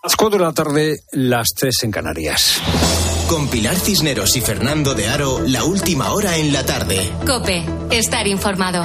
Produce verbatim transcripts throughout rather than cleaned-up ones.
Las cuatro de la tarde, las tres en Canarias. Con Pilar Cisneros y Fernando de Aro, la última hora en la tarde. COPE, estar informado.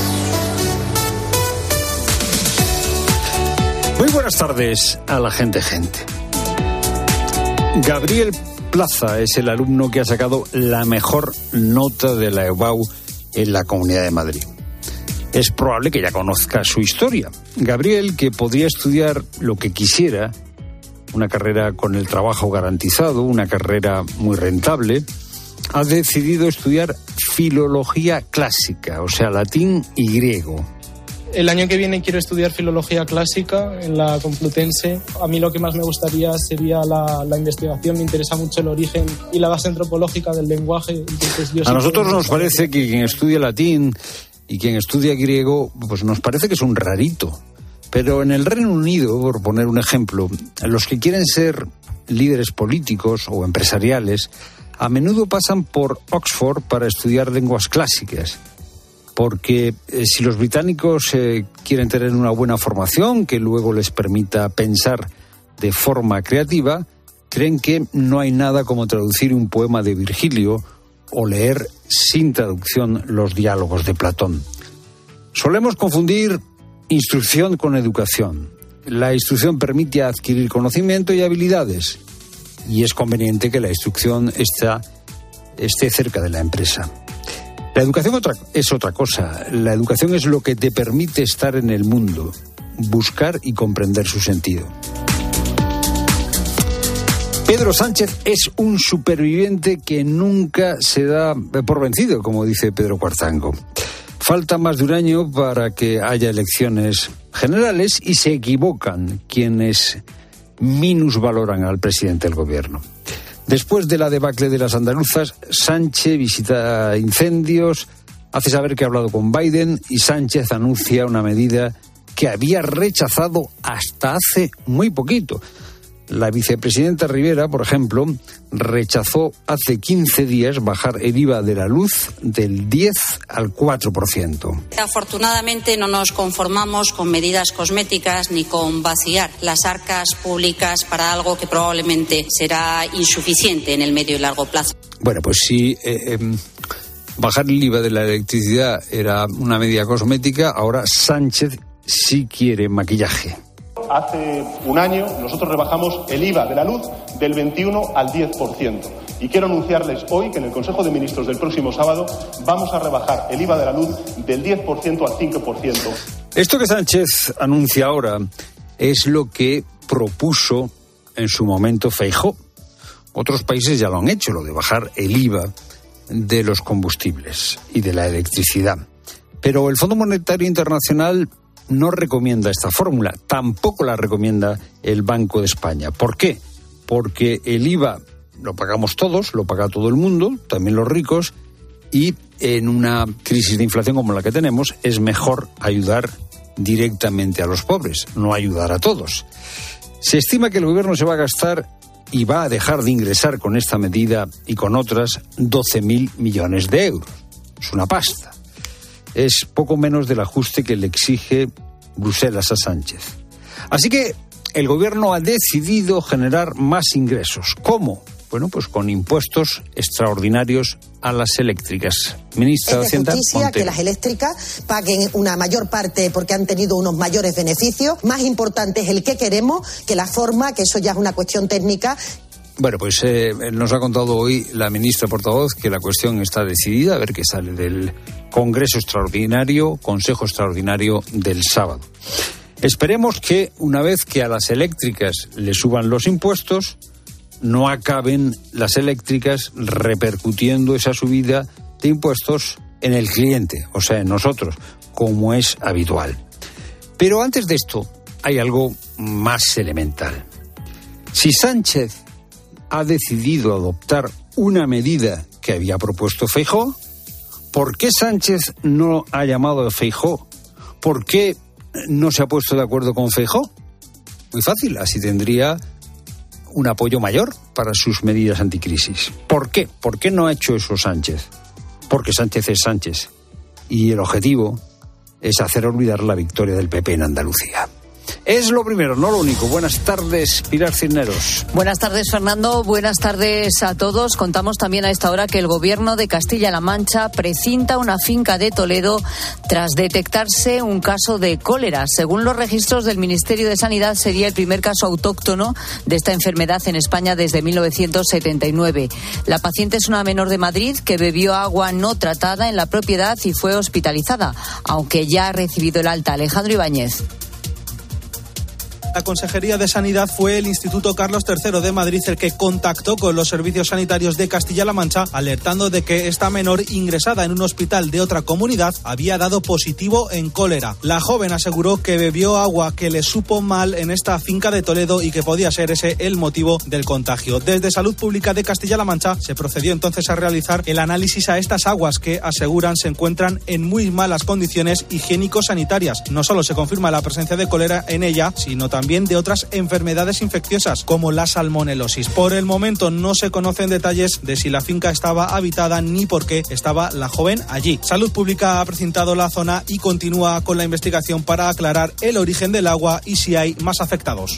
Muy buenas tardes a la gente gente. Gabriel Plaza es el alumno que ha sacado la mejor nota de la EBAU en la Comunidad de Madrid. Es probable que ya conozca su historia. Gabriel, que podría estudiar lo que quisiera, una carrera con el trabajo garantizado, una carrera muy rentable, ha decidido estudiar filología clásica, o sea, latín y griego. El año que viene quiero estudiar filología clásica en la Complutense. A mí lo que más me gustaría sería la, la investigación. Me interesa mucho el origen y la base antropológica del lenguaje. Entonces, yo a nosotros nos parece que quien estudia latín y quien estudia griego, pues nos parece que es un rarito. Pero en el Reino Unido, por poner un ejemplo, los que quieren ser líderes políticos o empresariales a menudo pasan por Oxford para estudiar lenguas clásicas. Porque eh, si los británicos eh, quieren tener una buena formación que luego les permita pensar de forma creativa, creen que no hay nada como traducir un poema de Virgilio o leer sin traducción los diálogos de Platón. Solemos confundir instrucción con educación. La instrucción permite adquirir conocimiento y habilidades, y es conveniente que la instrucción está, esté cerca de la empresa. La educación otra, es otra cosa. La educación es lo que te permite estar en el mundo, buscar y comprender su sentido. Pedro Sánchez es un superviviente que nunca se da por vencido, como dice Pedro Cuartango. Falta más de un año para que haya elecciones generales y se equivocan quienes minusvaloran al presidente del gobierno. Después de la debacle de las andaluzas, Sánchez visita incendios, hace saber que ha hablado con Biden y Sánchez anuncia una medida que había rechazado hasta hace muy poquito. La vicepresidenta Rivera, por ejemplo, rechazó hace quince días bajar el I V A de la luz del diez al cuatro por ciento. Afortunadamente no nos conformamos con medidas cosméticas ni con vaciar las arcas públicas para algo que probablemente será insuficiente en el medio y largo plazo. Bueno, pues si eh, eh, bajar el I V A de la electricidad era una medida cosmética, ahora Sánchez sí quiere maquillaje. Hace un año nosotros rebajamos el I V A de la luz del veintiuno al diez por ciento. Y quiero anunciarles hoy que en el Consejo de Ministros del próximo sábado vamos a rebajar el I V A de la luz del diez por ciento al cinco por ciento. Esto que Sánchez anuncia ahora es lo que propuso en su momento Feijóo. Otros países ya lo han hecho, lo de bajar el I V A de los combustibles y de la electricidad. Pero el Fondo Monetario Internacional no recomienda esta fórmula, tampoco la recomienda el Banco de España. ¿Por qué? Porque el I V A lo pagamos todos, lo paga todo el mundo, también los ricos, y en una crisis de inflación como la que tenemos es mejor ayudar directamente a los pobres, no ayudar a todos. Se estima que el gobierno se va a gastar y va a dejar de ingresar con esta medida y con otras doce mil millones de euros. Es una pasta. Es poco menos del ajuste que le exige Bruselas a Sánchez. Así que el gobierno ha decidido generar más ingresos. ¿Cómo? Bueno, pues con impuestos extraordinarios a las eléctricas. Ministra de Hacienda, justicia Montero. Que las eléctricas paguen una mayor parte porque han tenido unos mayores beneficios. Más importante es el qué queremos que la forma, que eso ya es una cuestión técnica. Bueno, pues eh, nos ha contado hoy la ministra portavoz que la cuestión está decidida, a ver qué sale del Congreso Extraordinario, Consejo Extraordinario del sábado. Esperemos que una vez que a las eléctricas le suban los impuestos, no acaben las eléctricas repercutiendo esa subida de impuestos en el cliente, o sea, en nosotros, como es habitual. Pero antes de esto, hay algo más elemental. Si Sánchez ha decidido adoptar una medida que había propuesto Feijóo, ¿por qué Sánchez no ha llamado a Feijóo? ¿Por qué no se ha puesto de acuerdo con Feijóo? Muy fácil, así tendría un apoyo mayor para sus medidas anticrisis. ¿Por qué? ¿Por qué no ha hecho eso Sánchez? Porque Sánchez es Sánchez. Y el objetivo es hacer olvidar la victoria del P P en Andalucía. Es lo primero, no lo único. Buenas tardes, Pilar Cisneros. Buenas tardes, Fernando. Buenas tardes a todos. Contamos también a esta hora que el Gobierno de Castilla-La Mancha precinta una finca de Toledo tras detectarse un caso de cólera. Según los registros del Ministerio de Sanidad, sería el primer caso autóctono de esta enfermedad en España desde mil novecientos setenta y nueve. La paciente es una menor de Madrid que bebió agua no tratada en la propiedad y fue hospitalizada, aunque ya ha recibido el alta. Alejandro Ibáñez. La Consejería de Sanidad fue el Instituto Carlos tercero de Madrid el que contactó con los servicios sanitarios de Castilla-La Mancha, alertando de que esta menor ingresada en un hospital de otra comunidad había dado positivo en cólera. La joven aseguró que bebió agua que le supo mal en esta finca de Toledo y que podía ser ese el motivo del contagio. Desde Salud Pública de Castilla-La Mancha se procedió entonces a realizar el análisis a estas aguas que aseguran se encuentran en muy malas condiciones higiénico-sanitarias. No solo se confirma la presencia de cólera en ella, sino también también de otras enfermedades infecciosas como la salmonelosis. Por el momento no se conocen detalles de si la finca estaba habitada ni por qué estaba la joven allí. Salud Pública ha precintado la zona y continúa con la investigación para aclarar el origen del agua y si hay más afectados.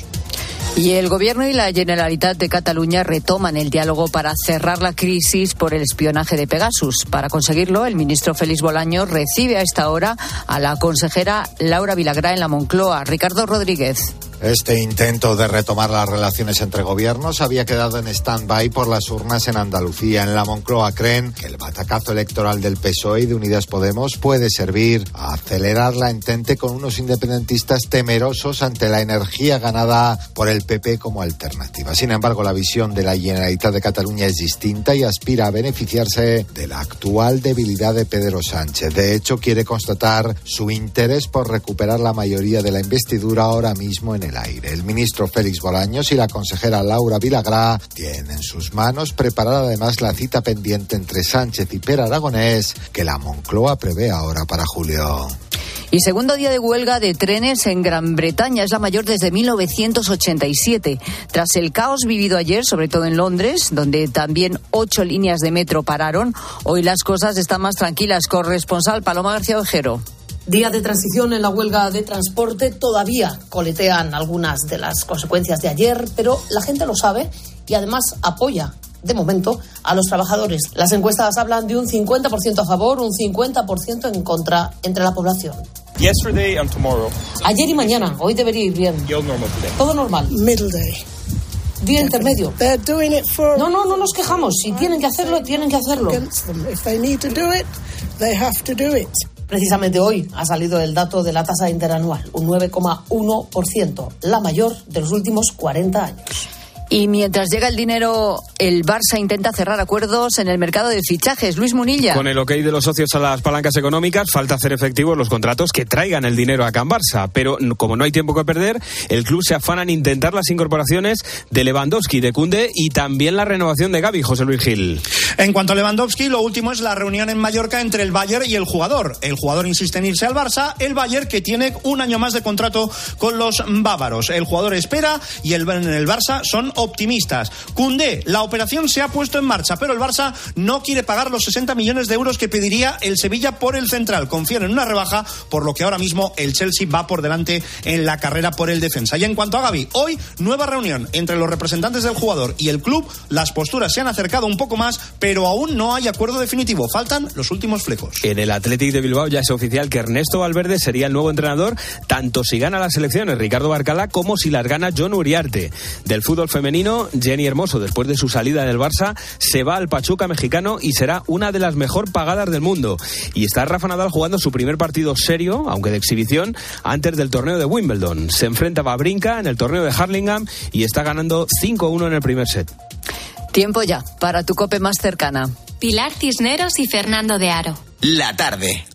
Y el Gobierno y la Generalitat de Cataluña retoman el diálogo para cerrar la crisis por el espionaje de Pegasus. Para conseguirlo, el ministro Félix Bolaños recibe a esta hora a la consejera Laura Vilagrá en la Moncloa. Ricardo Rodríguez. Este intento de retomar las relaciones entre gobiernos había quedado en stand-by por las urnas en Andalucía. En la Moncloa creen que el batacazo electoral del P S O E y de Unidas Podemos puede servir a acelerar la entente con unos independentistas temerosos ante la energía ganada por el P P como alternativa. Sin embargo, la visión de la Generalitat de Cataluña es distinta y aspira a beneficiarse de la actual debilidad de Pedro Sánchez. De hecho, quiere constatar su interés por recuperar la mayoría de la investidura ahora mismo en el aire. El ministro Félix Bolaños y la consejera Laura Vilagrá tienen en sus manos preparar además la cita pendiente entre Sánchez y Pere Aragonés que la Moncloa prevé ahora para julio. Y segundo día de huelga de trenes en Gran Bretaña, es la mayor desde mil novecientos ochenta y siete. Tras el caos vivido ayer, sobre todo en Londres, donde también ocho líneas de metro pararon, hoy las cosas están más tranquilas. Corresponsal Paloma García Ojero. Día de transición en la huelga de transporte, todavía coletean algunas de las consecuencias de ayer, pero la gente lo sabe y además apoya, de momento, a los trabajadores. Las encuestas hablan de un cincuenta por ciento a favor, un cincuenta por ciento en contra entre la población. Yesterday and tomorrow. Ayer y mañana, hoy debería ir bien. Todo normal. Middle day. Día intermedio. They're doing it for... No, no, no nos quejamos. Si tienen que hacerlo, tienen que hacerlo. If they need to do it, they have to do it. Precisamente hoy ha salido el dato de la tasa interanual, un nueve coma uno por ciento, la mayor de los últimos cuarenta años. Y mientras llega el dinero, el Barça intenta cerrar acuerdos en el mercado de fichajes. Luis Munilla. Con el ok de los socios a las palancas económicas, falta hacer efectivos los contratos que traigan el dinero a Can Barça. Pero como no hay tiempo que perder, el club se afana en intentar las incorporaciones de Lewandowski, de Koundé y también la renovación de Gavi, José Luis Gil. En cuanto a Lewandowski, lo último es la reunión en Mallorca entre el Bayern y el jugador. El jugador insiste en irse al Barça, el Bayern que tiene un año más de contrato con los bávaros. El jugador espera y el, en el Barça son optimistas. Koundé, la operación se ha puesto en marcha, pero el Barça no quiere pagar los sesenta millones de euros que pediría el Sevilla por el central. Confían en una rebaja, por lo que ahora mismo el Chelsea va por delante en la carrera por el defensa. Y en cuanto a Gavi, hoy nueva reunión entre los representantes del jugador y el club. Las posturas se han acercado un poco más, pero aún no hay acuerdo definitivo. Faltan los últimos flecos. En el Athletic de Bilbao ya es oficial que Ernesto Valverde sería el nuevo entrenador, tanto si gana las elecciones Ricardo Barcala como si las gana Jon Uriarte. Del fútbol femenino, Jenny Hermoso, después de su salida del Barça, se va al Pachuca mexicano y será una de las mejor pagadas del mundo. Y está Rafa Nadal jugando su primer partido serio, aunque de exhibición, antes del torneo de Wimbledon. Se enfrenta a Wawrinka en el torneo de Hurlingham y está ganando cinco uno en el primer set. Tiempo ya para tu COPE más cercana. Pilar Cisneros y Fernando de Aro. La tarde.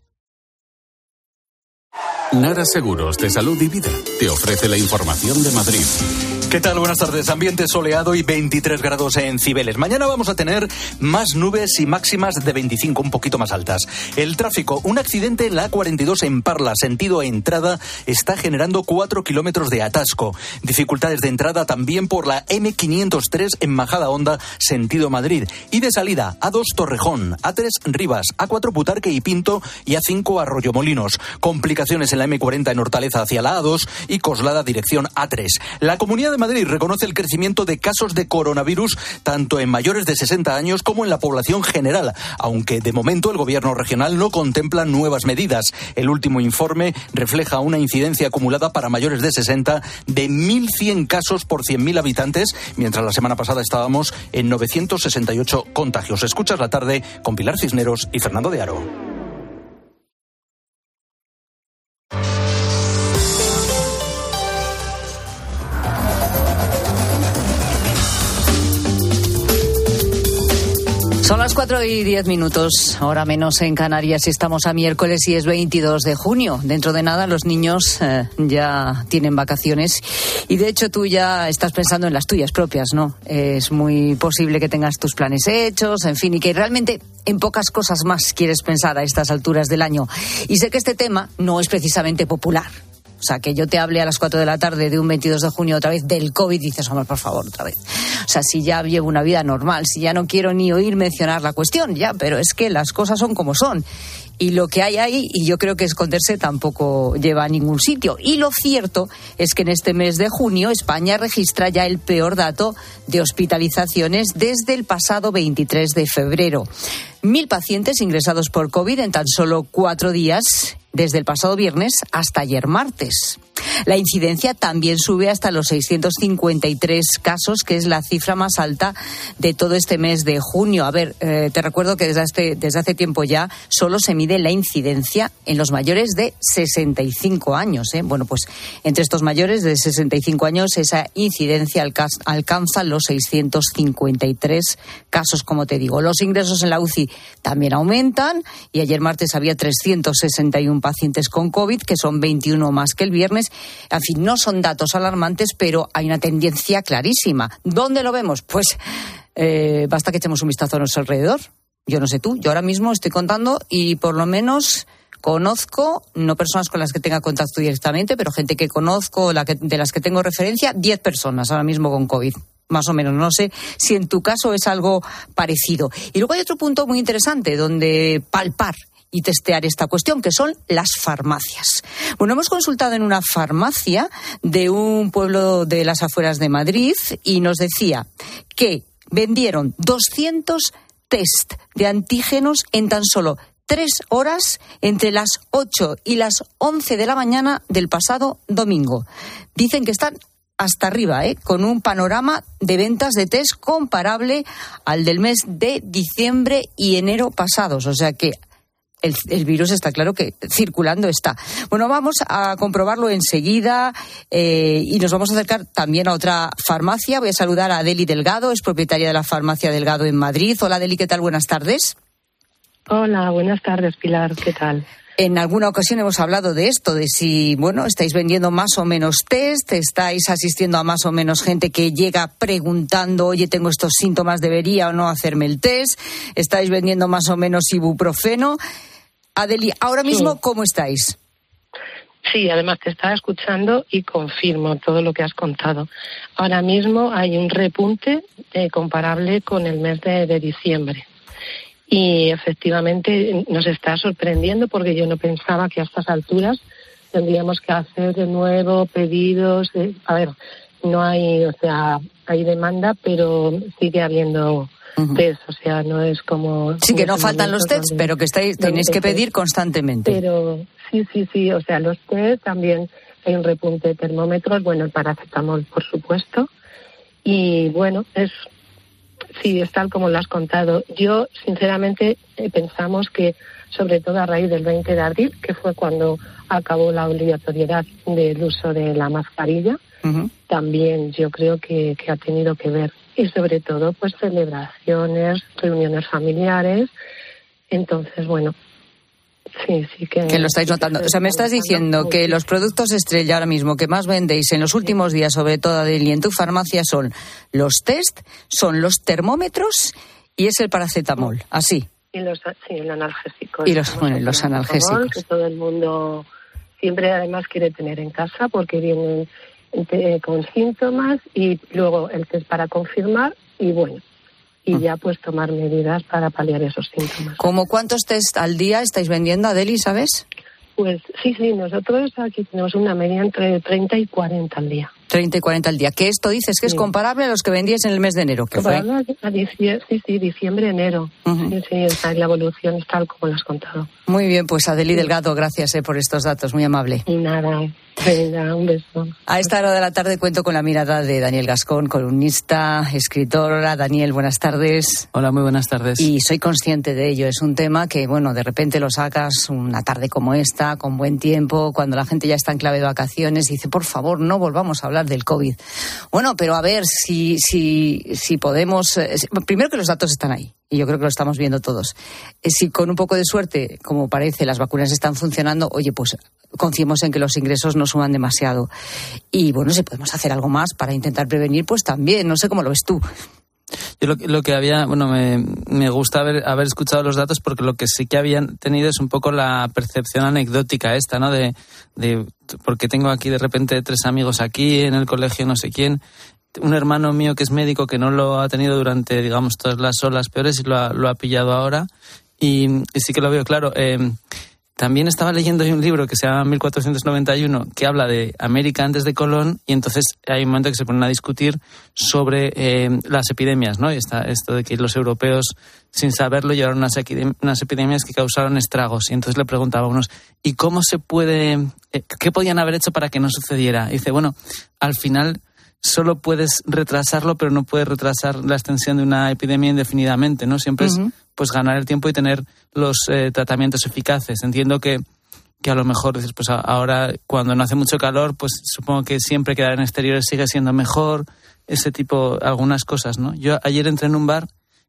Nara Seguros de Salud y Vida te ofrece la información de Madrid. ¿Qué tal? Buenas tardes. Ambiente soleado y veintitrés grados en Cibeles. Mañana vamos a tener más nubes y máximas de veinticinco, un poquito más altas. El tráfico, un accidente en la A cuarenta y dos en Parla, sentido entrada, está generando cuatro kilómetros de atasco. Dificultades de entrada también por la eme quinientos tres en Majadahonda, sentido Madrid. Y de salida, A dos Torrejón, A tres Rivas, A cuatro Butarque y Pinto y A cinco Arroyomolinos. Complicaciones en en la eme cuarenta en Hortaleza hacia la a dos y Coslada dirección a tres. La Comunidad de Madrid reconoce el crecimiento de casos de coronavirus tanto en mayores de sesenta años como en la población general, aunque de momento el gobierno regional no contempla nuevas medidas. El último informe refleja una incidencia acumulada para mayores de sesenta de mil cien casos por cien mil habitantes, mientras la semana pasada estábamos en novecientos sesenta y ocho contagios. Escuchas la tarde con Pilar Cisneros y Fernando de Aro. Son las cuatro y diez minutos, hora menos en Canarias. Estamos a miércoles y es veintidós de junio. Dentro de nada los niños eh, ya tienen vacaciones y de hecho tú ya estás pensando en las tuyas propias, ¿no? Es muy posible que tengas tus planes hechos, en fin, y que realmente en pocas cosas más quieres pensar a estas alturas del año. Y sé que este tema no es precisamente popular. O sea, que yo te hable a las cuatro de la tarde de un veintidós de junio otra vez del COVID, dices, hombre, por favor, otra vez. O sea, si ya llevo una vida normal, si ya no quiero ni oír mencionar la cuestión, ya, pero es que las cosas son como son. Y lo que hay ahí, y yo creo que esconderse tampoco lleva a ningún sitio. Y lo cierto es que en este mes de junio España registra ya el peor dato de hospitalizaciones desde el pasado veintitrés de febrero. Mil pacientes ingresados por COVID en tan solo cuatro días, desde el pasado viernes hasta ayer martes. La incidencia también sube hasta los seiscientos cincuenta y tres casos, que es la cifra más alta de todo este mes de junio. A ver, eh, te recuerdo que desde hace, desde hace tiempo ya solo se mide la incidencia en los mayores de sesenta y cinco años. ¿eh? Bueno, pues entre estos mayores de sesenta y cinco años esa incidencia alca- alcanza los seiscientos cincuenta y tres casos, como te digo. Los ingresos en la U C I también aumentan y ayer martes había trescientos sesenta y uno pacientes con COVID, que son veintiuno más que el viernes. En fin, no son datos alarmantes, pero hay una tendencia clarísima. ¿Dónde lo vemos? Pues eh, basta que echemos un vistazo a nuestro alrededor. Yo no sé tú, yo ahora mismo estoy contando y por lo menos conozco, no personas con las que tenga contacto directamente, pero gente que conozco, la que, de las que tengo referencia, diez personas ahora mismo con COVID. Más o menos, no sé si en tu caso es algo parecido. Y luego hay otro punto muy interesante donde palpar y testear esta cuestión, que son las farmacias. Bueno, hemos consultado en una farmacia de un pueblo de las afueras de Madrid y nos decía que vendieron doscientos test de antígenos en tan solo tres horas entre las ocho y las once de la mañana del pasado domingo. Dicen que están hasta arriba, ¿eh? Con un panorama de ventas de test comparable al del mes de diciembre y enero pasados. O sea que El, el virus está claro que circulando está. Bueno, vamos a comprobarlo enseguida eh, y nos vamos a acercar también a otra farmacia. Voy a saludar a Adeli Delgado, es propietaria de la farmacia Delgado en Madrid. Hola Adeli, ¿qué tal? Buenas tardes. Hola, buenas tardes Pilar, ¿qué tal? En alguna ocasión hemos hablado de esto, de si, bueno, estáis vendiendo más o menos test, estáis asistiendo a más o menos gente que llega preguntando, oye, tengo estos síntomas, ¿debería o no hacerme el test? Estáis vendiendo más o menos ibuprofeno. Adeli, ahora mismo, sí. ¿Cómo estáis? Sí, además te estaba escuchando y confirmo todo lo que has contado. Ahora mismo hay un repunte eh, comparable con el mes de, de diciembre. Y efectivamente nos está sorprendiendo porque yo no pensaba que a estas alturas tendríamos que hacer de nuevo pedidos. De, a ver, no hay, o sea, hay demanda, pero sigue habiendo uh-huh. test, o sea, no es como... Sí, que no faltan los tests, pero que estáis, tenéis que pedir constantemente. Pero sí, sí, sí, o sea, los test también hay un repunte de termómetros, bueno, el paracetamol, por supuesto, y bueno, es... Sí, es tal como lo has contado. Yo, sinceramente, eh, pensamos que, sobre todo a raíz del veinte de abril, que fue cuando acabó la obligatoriedad del uso de la mascarilla, uh-huh. también yo creo que, que ha tenido que ver. Y sobre todo, pues, celebraciones, reuniones familiares. Entonces, bueno, sí, sí que... Que lo estáis notando. O sea, me estás diciendo que los productos estrella ahora mismo que más vendéis en los últimos días, sobre todo Adeli, en tu farmacia, son los test, son los termómetros y es el paracetamol, así. Y los, sí, el analgésico. Y los, bueno, los analgésicos. Que todo el mundo siempre además quiere tener en casa porque vienen eh, con síntomas y luego el test para confirmar y bueno. Y ya pues tomar medidas para paliar esos síntomas. ¿Cómo cuántos test al día estáis vendiendo, Adeli, sabes? Pues sí, sí, nosotros aquí tenemos una media entre treinta y cuarenta al día. treinta y cuarenta al día. ¿Qué esto dices que sí. es comparable a los que vendías en el mes de enero? ¿Qué fue? A diciembre, sí, sí, diciembre, enero. Uh-huh. Sí, sí, está, la evolución es tal como lo has contado. Muy bien, pues Adely sí. Delgado, gracias eh, por estos datos, muy amable. Y nada, venga, un beso. A esta hora de la tarde cuento con la mirada de Daniel Gascón, columnista, escritora. Daniel, buenas tardes. Hola, muy buenas tardes. Y soy consciente de ello, es un tema que, bueno, de repente lo sacas una tarde como esta, con buen tiempo, cuando la gente ya está en clave de vacaciones y dice, por favor, no volvamos a hablar del COVID. Bueno, pero a ver si, si, si podemos... Eh, primero que los datos están ahí, y yo creo que lo estamos viendo todos. Eh, si con un poco de suerte, como parece, las vacunas están funcionando, oye, pues confiemos en que los ingresos no suban demasiado. Y bueno, si podemos hacer algo más para intentar prevenir, pues también, no sé cómo lo ves tú. Yo lo, lo que había, bueno, me, me gusta haber, haber escuchado los datos porque lo que sí que habían tenido es un poco la percepción anecdótica esta, ¿no? De, de porque tengo aquí de repente tres amigos aquí en el colegio, no sé quién, un hermano mío que es médico que no lo ha tenido durante, digamos, todas las olas peores y lo ha, lo ha pillado ahora y, y sí que lo veo claro. Eh, También estaba leyendo un libro que se llama mil cuatrocientos noventa y uno que habla de América antes de Colón y entonces hay un momento que se ponen a discutir sobre eh, las epidemias, ¿no? Y está esto de que los europeos, sin saberlo, llevaron unas, unas epidemias que causaron estragos. Y entonces le preguntaba a unos, ¿y cómo se puede, eh, qué podían haber hecho para que no sucediera? Y dice, bueno, al final solo puedes retrasarlo, pero no puedes retrasar la extensión de una epidemia indefinidamente, ¿no? Siempre uh-huh. es pues ganar el tiempo y tener los eh, tratamientos eficaces. Entiendo que, que a lo mejor dices, pues ahora cuando no hace mucho calor, pues supongo que siempre quedar en exteriores sigue siendo mejor, ese tipo, algunas cosas, ¿no? Yo ayer entré en un bar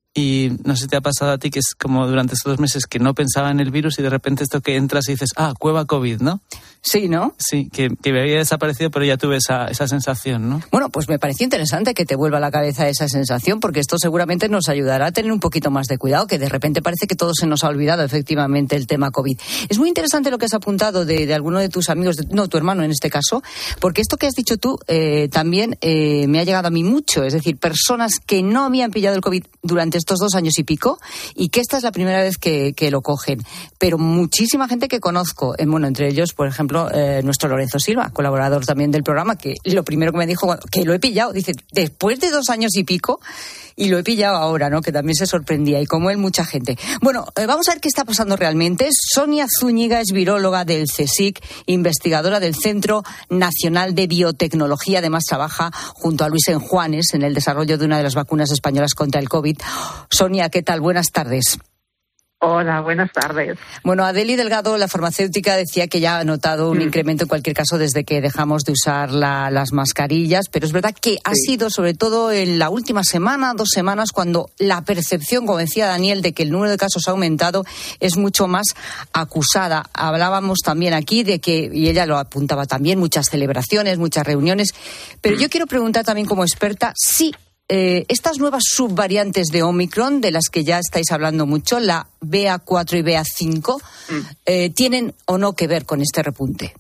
y no sé si te ha pasado a ti que es como durante estos dos meses que no pensaba en el virus y de repente esto que entras y dices, ah, cueva COVID, ¿no? Sí, ¿no? Sí, que, que me había desaparecido, pero ya tuve esa, esa sensación, ¿no? Bueno, pues me pareció interesante que te vuelva a la cabeza esa sensación, porque esto seguramente nos ayudará a tener un poquito más de cuidado, que de repente parece que todo se nos ha olvidado, efectivamente, el tema COVID. Es muy interesante lo que has apuntado de, de alguno de tus amigos, de, no, tu hermano en este caso, porque esto que has dicho tú eh, también eh, me ha llegado a mí mucho, es decir, personas que no habían pillado el COVID durante estos dos años y pico, y que esta es la primera vez que, que lo cogen. Pero muchísima gente que conozco, eh, bueno, entre ellos, por ejemplo, Eh, nuestro Lorenzo Silva, colaborador también del programa, que lo primero que me dijo, bueno, que lo he pillado, dice, después de dos años y pico, y lo he pillado ahora, ¿no? Que también se sorprendía, y como él, mucha gente. Bueno, eh, vamos a ver qué está pasando realmente. Sonia Zúñiga es viróloga del CSIC, investigadora del Centro Nacional de Biotecnología, además trabaja junto a Luis Enjuanes en el desarrollo de una de las vacunas españolas contra el COVID. Sonia, ¿qué tal? Buenas tardes. Hola, buenas tardes. Bueno, Adely Delgado, la farmacéutica, decía que ya ha notado un mm. incremento en cualquier caso desde que dejamos de usar la, las mascarillas, pero es verdad que sí. ha sido sobre todo en la última semana, dos semanas, cuando la percepción, como decía Daniel, de que el número de casos ha aumentado es mucho más acusada. Hablábamos también aquí de que, y ella lo apuntaba también, muchas celebraciones, muchas reuniones, pero mm. yo quiero preguntar también como experta si Eh, estas nuevas subvariantes de Omicron, de las que ya estáis hablando mucho, la B A cuatro y B A cinco, mm. eh, ¿tienen o no que ver con este repunte?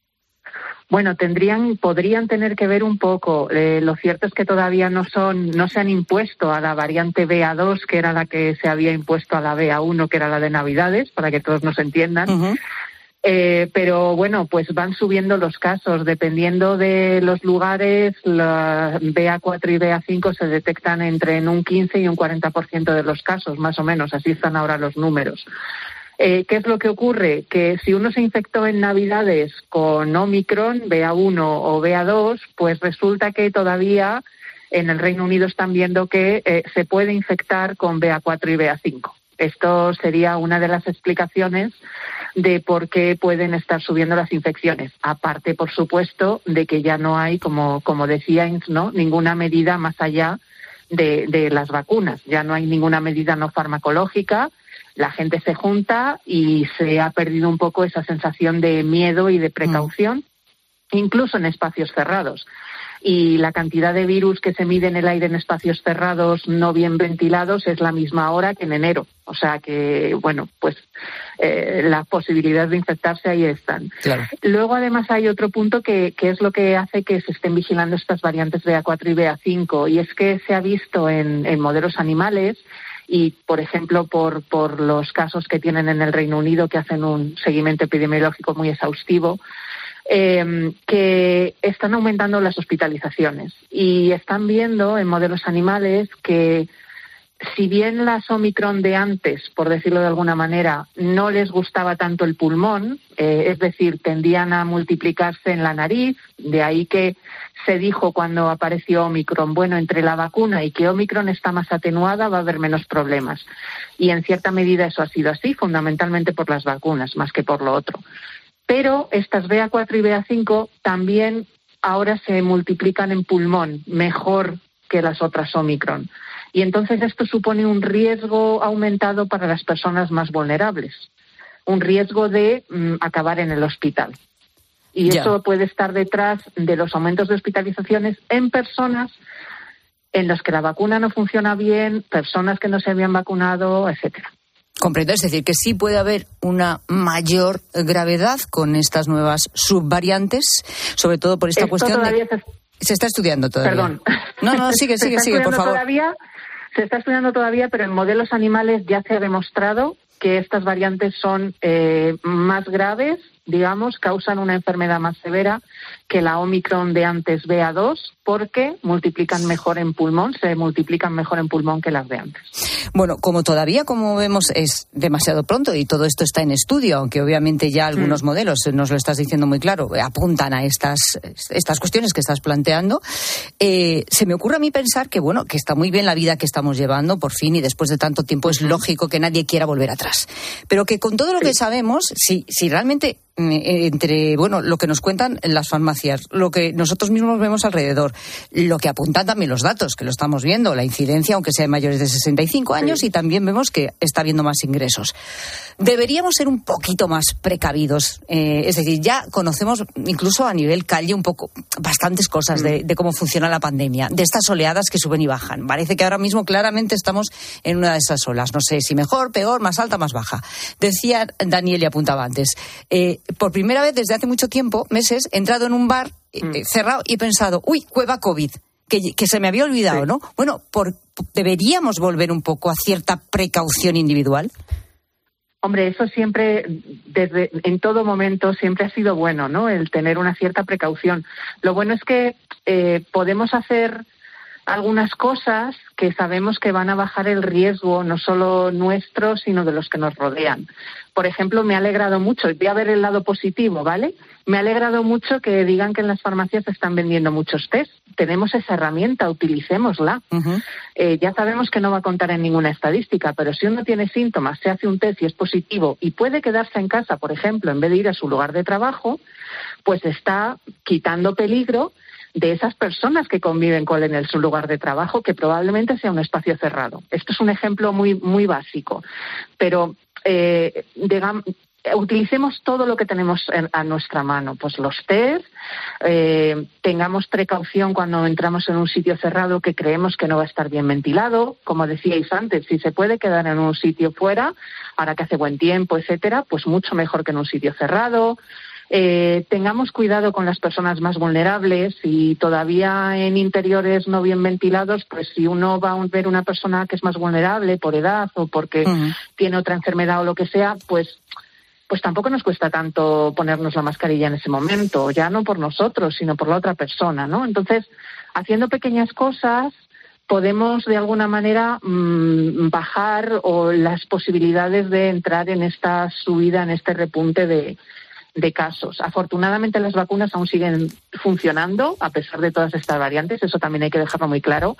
Bueno, tendrían, podrían tener que ver un poco. Eh, lo cierto es que todavía no son, no se han impuesto a la variante B A dos, que era la que se había impuesto a la B A uno, que era la de Navidades, para que todos nos entiendan. Uh-huh. Eh, pero bueno, pues van subiendo los casos. Dependiendo de los lugares, la B A cuatro y B A cinco se detectan entre en un quince y un cuarenta por ciento de los casos, más o menos. Así están ahora los números. Eh, ¿Qué es lo que ocurre? Que si uno se infectó en Navidades con Omicron, B A uno o B A dos, pues resulta que todavía en el Reino Unido están viendo que eh, se puede infectar con B A cuatro y B A cinco. Esto sería una de las explicaciones de por qué pueden estar subiendo las infecciones. Aparte, por supuesto, de que ya no hay, como, como decía, ¿no?, ninguna medida más allá de, de las vacunas. Ya no hay ninguna medida no farmacológica. La gente se junta y se ha perdido un poco esa sensación de miedo y de precaución, mm. incluso en espacios cerrados. Y la cantidad de virus que se mide en el aire en espacios cerrados no bien ventilados es la misma ahora que en enero. O sea que, bueno, pues eh, las posibilidades de infectarse ahí están. Claro. Luego, además, hay otro punto que, que es lo que hace que se estén vigilando estas variantes B A cuatro y B A cinco, y es que se ha visto en, en modelos animales y, por ejemplo, por, por los casos que tienen en el Reino Unido, que hacen un seguimiento epidemiológico muy exhaustivo, eh, que están aumentando las hospitalizaciones y están viendo en modelos animales que, si bien las Omicron de antes, por decirlo de alguna manera, no les gustaba tanto el pulmón, eh, es decir, tendían a multiplicarse en la nariz, de ahí que se dijo cuando apareció Omicron, bueno, entre la vacuna y que Omicron está más atenuada va a haber menos problemas. Y en cierta medida eso ha sido así, fundamentalmente por las vacunas, más que por lo otro. Pero estas B A cuatro y B A cinco también ahora se multiplican en pulmón, mejor que las otras Omicron. Y entonces esto supone un riesgo aumentado para las personas más vulnerables, un riesgo de mm, acabar en el hospital. Y ya. Eso puede estar detrás de los aumentos de hospitalizaciones en personas en las que la vacuna no funciona bien, personas que no se habían vacunado, etcétera. Comprendo, es decir, que sí puede haber una mayor gravedad con estas nuevas subvariantes, sobre todo por esta Esto cuestión de... Se... se está estudiando todavía. Perdón. No, no, sigue, sigue, sigue, por favor. Todavía, se está estudiando todavía, pero en modelos animales ya se ha demostrado que estas variantes son eh, más graves, digamos, causan una enfermedad más severa que la Omicron de antes B A dos, porque multiplican mejor en pulmón, se multiplican mejor en pulmón que las de antes. Bueno, como todavía, como vemos, es demasiado pronto y todo esto está en estudio, aunque obviamente ya algunos mm. modelos, nos lo estás diciendo muy claro, apuntan a estas, estas cuestiones que estás planteando, eh, se me ocurre a mí pensar que, bueno, que está muy bien la vida que estamos llevando, por fin, y después de tanto tiempo es lógico que nadie quiera volver atrás. Pero que con todo lo sí. que sabemos, si, si realmente entre, bueno, lo que nos cuentan en las farmacias, lo que nosotros mismos vemos alrededor, lo que apuntan también los datos, que lo estamos viendo, la incidencia, aunque sea de mayores de sesenta y cinco años, sí. y también vemos que está habiendo más ingresos. Deberíamos ser un poquito más precavidos, eh, es decir, ya conocemos incluso a nivel calle un poco, bastantes cosas de, de cómo funciona la pandemia, de estas oleadas que suben y bajan. Parece que ahora mismo claramente estamos en una de esas olas, no sé si mejor, peor, más alta, más baja. Decía Daniel y apuntaba antes, eh, por primera vez desde hace mucho tiempo, meses, he entrado en un bar eh, cerrado y he pensado, uy, cueva COVID, que, que se me había olvidado, sí. ¿no? Bueno, por, ¿deberíamos volver un poco a cierta precaución individual? Hombre, eso siempre, desde en todo momento, siempre ha sido bueno, ¿no? El tener una cierta precaución. Lo bueno es que eh, podemos hacer algunas cosas que sabemos que van a bajar el riesgo, no solo nuestro, sino de los que nos rodean. Por ejemplo, me ha alegrado mucho, voy a ver el lado positivo, ¿vale? Me ha alegrado mucho que digan que en las farmacias se están vendiendo muchos test. Tenemos esa herramienta, utilicémosla. Uh-huh. Eh, ya sabemos que no va a contar en ninguna estadística, pero si uno tiene síntomas, se hace un test y es positivo y puede quedarse en casa, por ejemplo, en vez de ir a su lugar de trabajo, pues está quitando peligro de esas personas que conviven con él en su lugar de trabajo, que probablemente sea un espacio cerrado. Esto es un ejemplo muy, muy básico, pero eh, digamos, utilicemos todo lo que tenemos en, a nuestra mano, pues los test, eh, tengamos precaución cuando entramos en un sitio cerrado que creemos que no va a estar bien ventilado, como decíais antes, si se puede quedar en un sitio fuera, ahora que hace buen tiempo, etcétera, pues mucho mejor que en un sitio cerrado. Eh, tengamos cuidado con las personas más vulnerables y todavía en interiores no bien ventilados, pues si uno va a ver una persona que es más vulnerable por edad o porque uh-huh. tiene otra enfermedad o lo que sea, pues pues tampoco nos cuesta tanto ponernos la mascarilla en ese momento, ya no por nosotros, sino por la otra persona, ¿no? Entonces, haciendo pequeñas cosas, podemos de alguna manera mmm, bajar o las posibilidades de entrar en esta subida, en este repunte de de casos. Afortunadamente las vacunas aún siguen funcionando a pesar de todas estas variantes, eso también hay que dejarlo muy claro,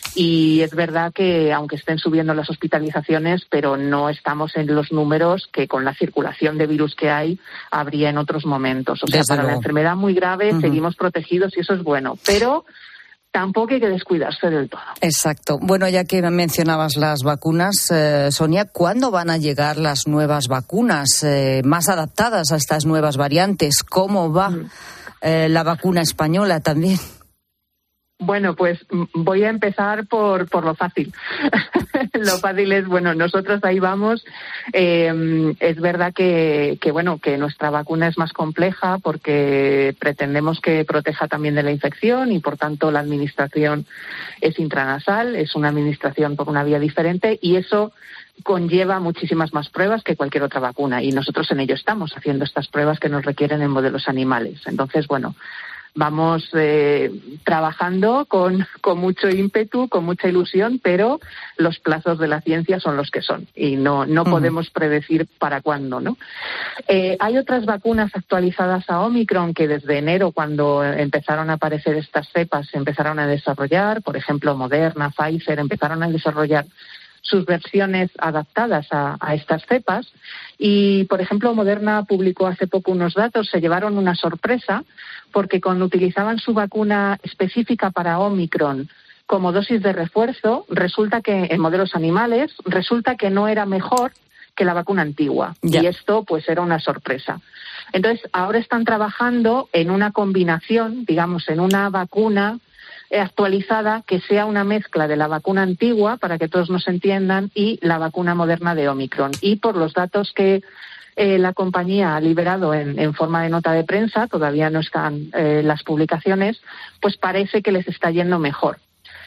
y es verdad que aunque estén subiendo las hospitalizaciones, pero no estamos en los números que con la circulación de virus que hay habría en otros momentos. O sea, Desde para luego. La enfermedad muy grave uh-huh. seguimos protegidos y eso es bueno, pero tampoco hay que descuidarse del todo. Exacto. Bueno, ya que mencionabas las vacunas, eh, Sonia, ¿cuándo van a llegar las nuevas vacunas eh, más adaptadas a estas nuevas variantes? ¿Cómo va mm. eh, la vacuna española también? Bueno, pues voy a empezar por, por lo fácil. Lo fácil es, bueno, nosotros ahí vamos. Eh, es verdad que, que, bueno, que nuestra vacuna es más compleja porque pretendemos que proteja también de la infección y, por tanto, la administración es intranasal, es una administración por una vía diferente y eso conlleva muchísimas más pruebas que cualquier otra vacuna. Y nosotros en ello estamos haciendo estas pruebas que nos requieren en modelos animales. Entonces, bueno, vamos eh, trabajando con, con mucho ímpetu, con mucha ilusión, pero los plazos de la ciencia son los que son y no, no uh-huh. podemos predecir para cuándo, ¿no? Eh, hay otras vacunas actualizadas a Omicron que desde enero, cuando empezaron a aparecer estas cepas, se empezaron a desarrollar. Por ejemplo, Moderna, Pfizer, empezaron a desarrollar sus versiones adaptadas a, a estas cepas. Y, por ejemplo, Moderna publicó hace poco unos datos, se llevaron una sorpresa, porque cuando utilizaban su vacuna específica para Omicron como dosis de refuerzo, resulta que en modelos animales, resulta que no era mejor que la vacuna antigua. Ya. Y esto, pues, era una sorpresa. Entonces, ahora están trabajando en una combinación, digamos, en una vacuna actualizada que sea una mezcla de la vacuna antigua, para que todos nos entiendan, y la vacuna moderna de Omicron. Y por los datos que eh, la compañía ha liberado en, en forma de nota de prensa, todavía no están eh, las publicaciones, pues parece que les está yendo mejor.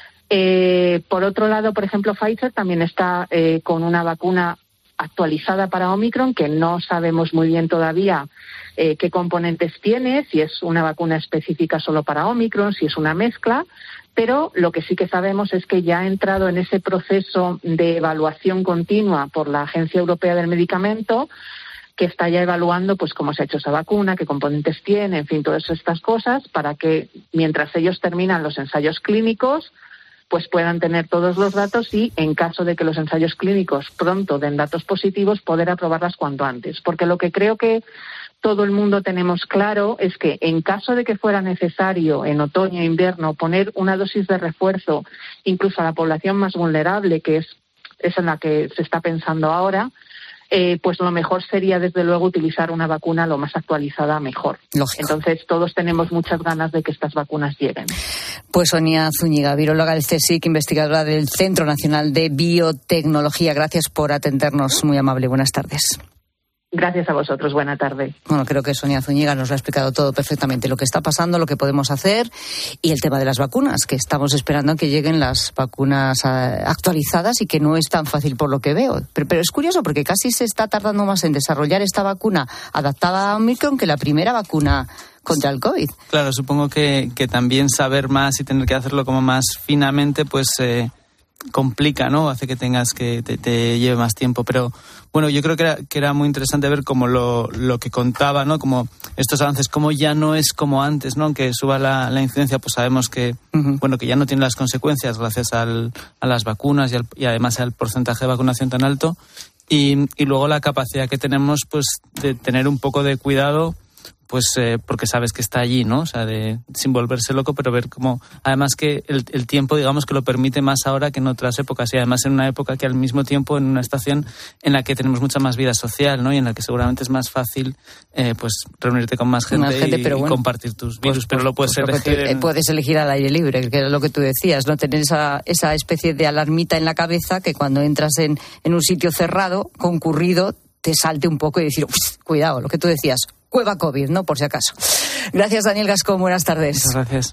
Eh, por otro lado, por ejemplo, Pfizer también está eh, con una vacuna actualizada para Omicron, que no sabemos muy bien todavía eh, qué componentes tiene, si es una vacuna específica solo para Omicron, si es una mezcla, pero lo que sí que sabemos es que ya ha entrado en ese proceso de evaluación continua por la Agencia Europea del Medicamento, que está ya evaluando pues cómo se ha hecho esa vacuna, qué componentes tiene, en fin, todas estas cosas, para que mientras ellos terminan los ensayos clínicos, pues puedan tener todos los datos y, en caso de que los ensayos clínicos pronto den datos positivos, poder aprobarlas cuanto antes. Porque lo que creo que todo el mundo tenemos claro es que, en caso de que fuera necesario en otoño e invierno poner una dosis de refuerzo incluso a la población más vulnerable, que es, es en la que se está pensando ahora, Eh, pues lo mejor sería, desde luego, utilizar una vacuna lo más actualizada mejor. Lógico. Entonces, todos tenemos muchas ganas de que estas vacunas lleguen. Pues Sonia Zúñiga, viróloga del CSIC, investigadora del Centro Nacional de Biotecnología. Gracias por atendernos. Muy amable. Buenas tardes. Gracias a vosotros. Buena tarde. Bueno, creo que Sonia Zúñiga nos lo ha explicado todo perfectamente, lo que está pasando, lo que podemos hacer y el tema de las vacunas, que estamos esperando a que lleguen las vacunas actualizadas y que no es tan fácil por lo que veo. Pero, pero es curioso porque casi se está tardando más en desarrollar esta vacuna adaptada a Omicron que la primera vacuna contra el COVID. Claro, supongo que, que también saber más y tener que hacerlo como más finamente, pues eh, complica, ¿no? Hace que tengas que te, te lleve más tiempo. Pero bueno, yo creo que era, que era muy interesante ver como lo, lo que contaba, ¿no? Como estos avances, como ya no es como antes, ¿no? Aunque suba la, la incidencia, pues sabemos que, uh-huh. bueno, que ya no tiene las consecuencias gracias al, a las vacunas y, al, y además al porcentaje de vacunación tan alto. Y, y luego la capacidad que tenemos, pues, de tener un poco de cuidado, pues eh, porque sabes que está allí, ¿no? O sea, de, sin volverse loco, pero ver cómo, además que el, el tiempo, digamos, que lo permite más ahora que en otras épocas, y además en una época que al mismo tiempo, en una estación en la que tenemos mucha más vida social, ¿no? Y en la que seguramente es más fácil, eh, pues, reunirte con más gente, más gente y, pero bueno, y compartir tus virus, pues, pero lo puedes pues, elegir. Lo en... Puedes elegir al aire libre, que es lo que tú decías, ¿no? Tener esa, esa especie de alarmita en la cabeza que cuando entras en, en un sitio cerrado, concurrido, te salte un poco y decir, cuidado, lo que tú decías, cueva COVID, ¿no? Por si acaso. Gracias, Daniel Gascón. Buenas tardes. Muchas gracias.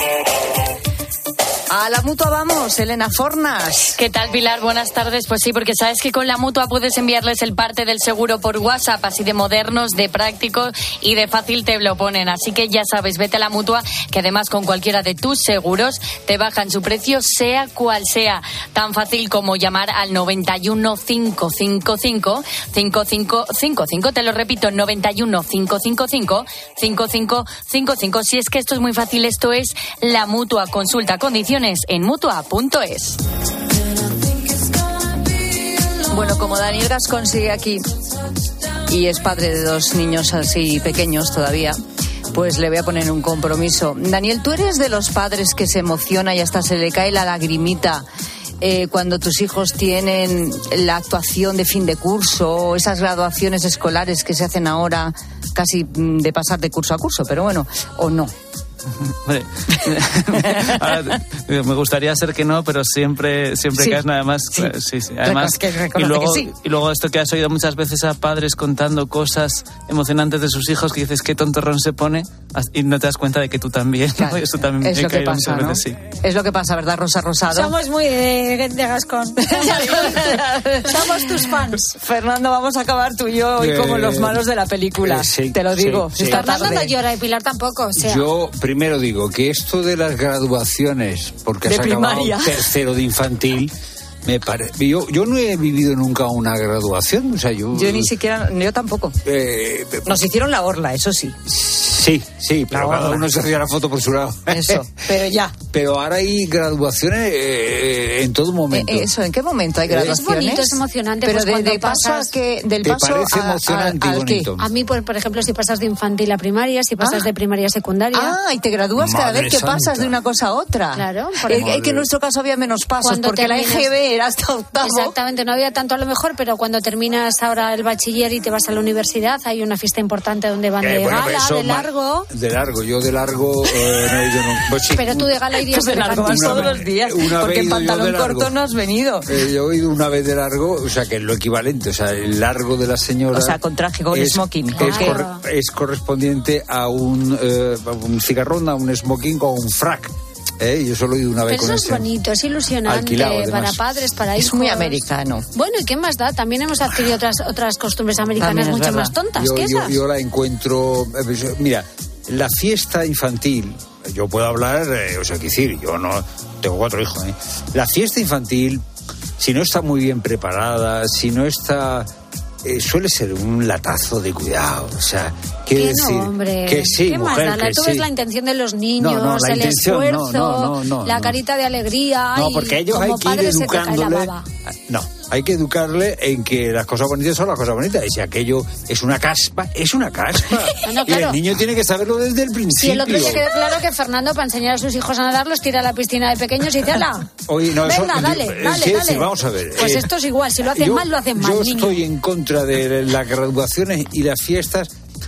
A la Mutua vamos, Elena Fornas. ¿Qué tal, Pilar? Buenas tardes. Pues sí, porque sabes que con la Mutua puedes enviarles el parte del seguro por WhatsApp, así de modernos, de prácticos y de fácil te lo ponen. Así que ya sabes, vete a la Mutua, que además con cualquiera de tus seguros te bajan su precio, sea cual sea. Tan fácil como llamar al noventa y uno, cinco cinco cinco, cinco cinco cinco cinco. Te lo repito, noventa y uno, cinco cinco cinco, cinco cinco cinco cinco. Si es que esto es muy fácil, esto es la Mutua. Consulta condiciones en mutua punto es. Bueno, como Daniel Gascón sigue aquí y es padre de dos niños así pequeños todavía, pues le voy a poner un compromiso. Daniel, ¿tú eres de los padres que se emociona y hasta se le cae la lagrimita eh, cuando tus hijos tienen la actuación de fin de curso o esas graduaciones escolares que se hacen ahora casi de pasar de curso a curso, pero bueno, o no? Ahora, me gustaría ser que no, pero siempre siempre Sí. caes nada más. Sí. Sí, sí. Además, Que reconoce y luego, que sí. y luego esto que has oído muchas veces a padres contando cosas emocionantes de sus hijos, que dices qué tontorrón se pone, y no te das cuenta de que tú también. Claro. Eso también Es he lo que caído pasa, muchas ¿no? veces, sí. Es lo que pasa, ¿verdad, Rosa Rosado? Somos muy de, de Gascón. Somos tus fans. Fernando, vamos a acabar tú y yo hoy Eh, como los malos de la película. eh, sí, te lo digo, sí, sí. esta Fernando tarde. no llora y Pilar tampoco. O sea, Yo primero digo que esto de las graduaciones, porque De has acabado primaria. tercero de infantil, me parece. Yo, yo no he vivido nunca una graduación, o sea, yo. Yo ni siquiera, yo tampoco. eh, Nos hicieron la orla, eso sí. sí, sí, pero La cada orla. uno se hacía la foto por su lado. Eso, pero ya. Pero ahora hay graduaciones eh, en todo momento. Eh, Eso, ¿en qué momento hay Es graduaciones? es bonito, es emocionante. Pero pues de, cuando de paso pasas... a que, del ¿Te paso parece a- a- emocionante y al qué? bonito? A mí, por, por ejemplo, si pasas de infantil a primaria, si pasas Ah. de primaria a secundaria. Ah, y te gradúas cada Madre vez que santa. pasas de una cosa a otra. Claro, por Eh, ejemplo. eh, que en nuestro caso había menos pasos, Cuando porque la terminas- E G B era hasta octavo. Exactamente, no había tanto a lo mejor, pero cuando terminas ahora el bachiller y te vas a la universidad, hay una fiesta importante donde van Eh, de bueno, gala, eso de ma- largo. De largo, yo de largo eh, no he ido nunca. Pues sí, Pero tú de gala irías De largo vas elegantísimo. todos los días, una porque vez en he ido yo pantalón de largo. corto no has venido. Eh, yo he ido una vez de largo, o sea que es lo equivalente, o sea, el largo de la señora. O sea, con traje, con es, smoking. Es, Claro. corre- es correspondiente a un, eh, a un cigarrón, a un smoking o un frac. ¿eh? Yo solo he ido una vez Pero con eso es ese. bonito, es ilusionante Alquilado, además. para padres, para hijos. Es muy americano. Bueno, ¿y qué más da? También hemos adquirido otras otras costumbres americanas También es mucho verdad. más tontas Yo, que yo, esas. yo la encuentro. eh, pues, mira, la fiesta infantil, yo puedo hablar, eh, o sea, qué decir, yo no tengo cuatro hijos, ¿eh? La fiesta infantil, si no está muy bien preparada, si no está. Eh, suele ser un latazo de cuidado, o sea, quiero Que decir no, hombre. que sí, ¿Qué más mujer, da? La- que Tú sí. ves la intención de los niños, No, no, la el intención, no, esfuerzo, no, no, no, la no. carita de alegría. No, y porque ellos como hay que ir padre se te cae la educándole. baba. No, hay que educarle en que las cosas bonitas son las cosas bonitas. Y si aquello es una caspa, es una caspa. No, no, Y claro. el niño tiene que saberlo desde el Si principio. el otro día quedó claro que Fernando, para enseñar a sus hijos a nadar, los tira a la piscina de pequeños y dice, ¡hala! Oye, no, eso- Venga, dale, es dale, que, dale. sí, vamos a ver. Pues eh, esto es igual, si lo haces yo- mal, lo haces mal, Yo niño. estoy en contra de las graduaciones y las fiestas,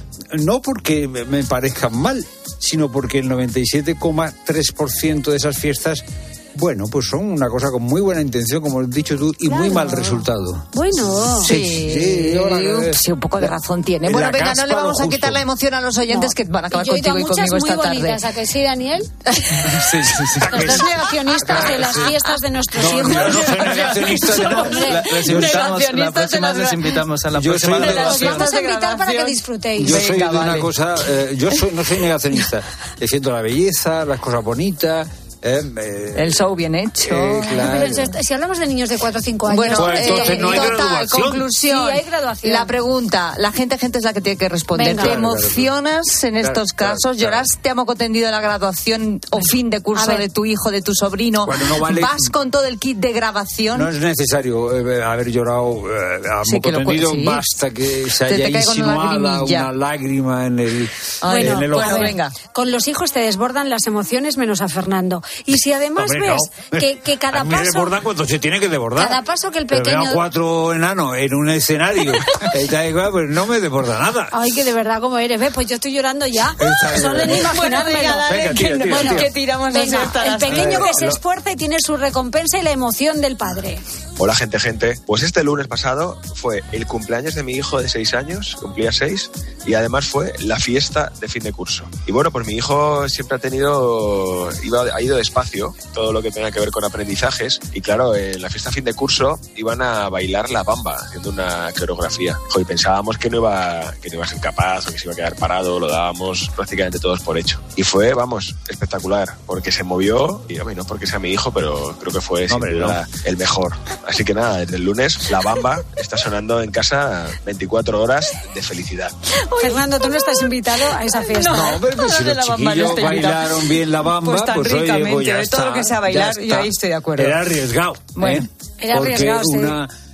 no porque me me parezcan mal, sino porque el noventa y siete coma tres por ciento de esas fiestas, bueno, pues son una cosa con muy buena intención, como has dicho tú, y muy Claro. mal resultado. Bueno. Sí, sí, yo la- sí, un poco de razón tiene. la Bueno, venga, no caspa, le vamos lo a quitar justo. la emoción a los oyentes No. que van a acabar Y yo he ido a contigo y muchas conmigo muy esta tarde. bonitas, ¿a que sí, Daniel? Sí, sí, sí. Los dos negacionistas de las fiestas de nuestros No, hijos. yo no soy negacionista de nada. Hombre, La- les invitamos, la Negacionistas próxima de las- les invitamos a la Yo próxima soy de Os las- graduación. vamos a invitar para que grabación. disfrutéis. Yo Venga, soy de una vale. cosa, eh, yo soy, no soy negacionista, defiendo la belleza, las cosas bonitas. eh, eh, El show bien hecho. eh, claro. Pero si, si hablamos de niños de cuatro o cinco años. Bueno, Pues entonces eh, no hay total, graduación. conclusión. Sí, hay graduación. La pregunta, la gente, gente es la que tiene que responder. Venga. ¿Te Claro, claro, emocionas en claro, estos claro, casos? claro. ¿Lloraste a moco tendido en la graduación o fin de curso a ver. de tu hijo, de tu sobrino? Bueno, no vale- ¿Vas con todo el kit de grabación? No es necesario eh, haber llorado eh, a Sí, moco que lo tendido, cu- sí. basta que se Te- te haya caiga una insinuada lagrimilla. una lágrima en el, Ay, en el bueno, ojo. bueno, venga. Con los hijos te desbordan las emociones menos a Fernando. Y si además Hombre, ves no. que, que cada a mí me paso... desbordan cuando se tiene que desbordar. Cada paso que el Pero veo pequeño- a cuatro enanos en un escenario, y tal y cual, pues no me desborda nada. Ay, que de verdad como eres. ¿Ves? Pues yo estoy llorando ya. Está Solo en bien. imaginármelo. Venga, dale, Venga, tira, que, tira, bueno, tira. que tiramos así Venga, hasta el las pequeño cinco. que se Lo- esfuerza y tiene su recompensa y la emoción del padre. Hola gente, gente. Pues este lunes pasado fue el cumpleaños de mi hijo de seis años, cumplía seis, y además fue la fiesta de fin de curso. Y bueno, pues mi hijo siempre ha tenido, iba, ha ido despacio, todo lo que tenga que ver con aprendizajes, y claro, en la fiesta de fin de curso iban a bailar la bamba, haciendo una coreografía. Jo, y pensábamos que no iba, que no iba a ser capaz o que se iba a quedar parado, lo dábamos prácticamente todos por hecho. Y fue, vamos, espectacular, porque se movió, y hombre, no porque sea mi hijo, pero creo que fue sin Hombre, duda el mejor. Así que nada, desde el lunes la bamba está sonando en casa veinticuatro horas de felicidad. Fernando, tú no estás invitado a esa fiesta. No, pero pues, si de los la bamba no chiquillos estoy invitado. bailaron bien la bamba, Pues tan oye, ricamente, pues ya de todo está, lo que sea ya bailar, yo está. ahí estoy de acuerdo. Era arriesgado. Bueno, ¿eh? era Porque arriesgado, sí. una,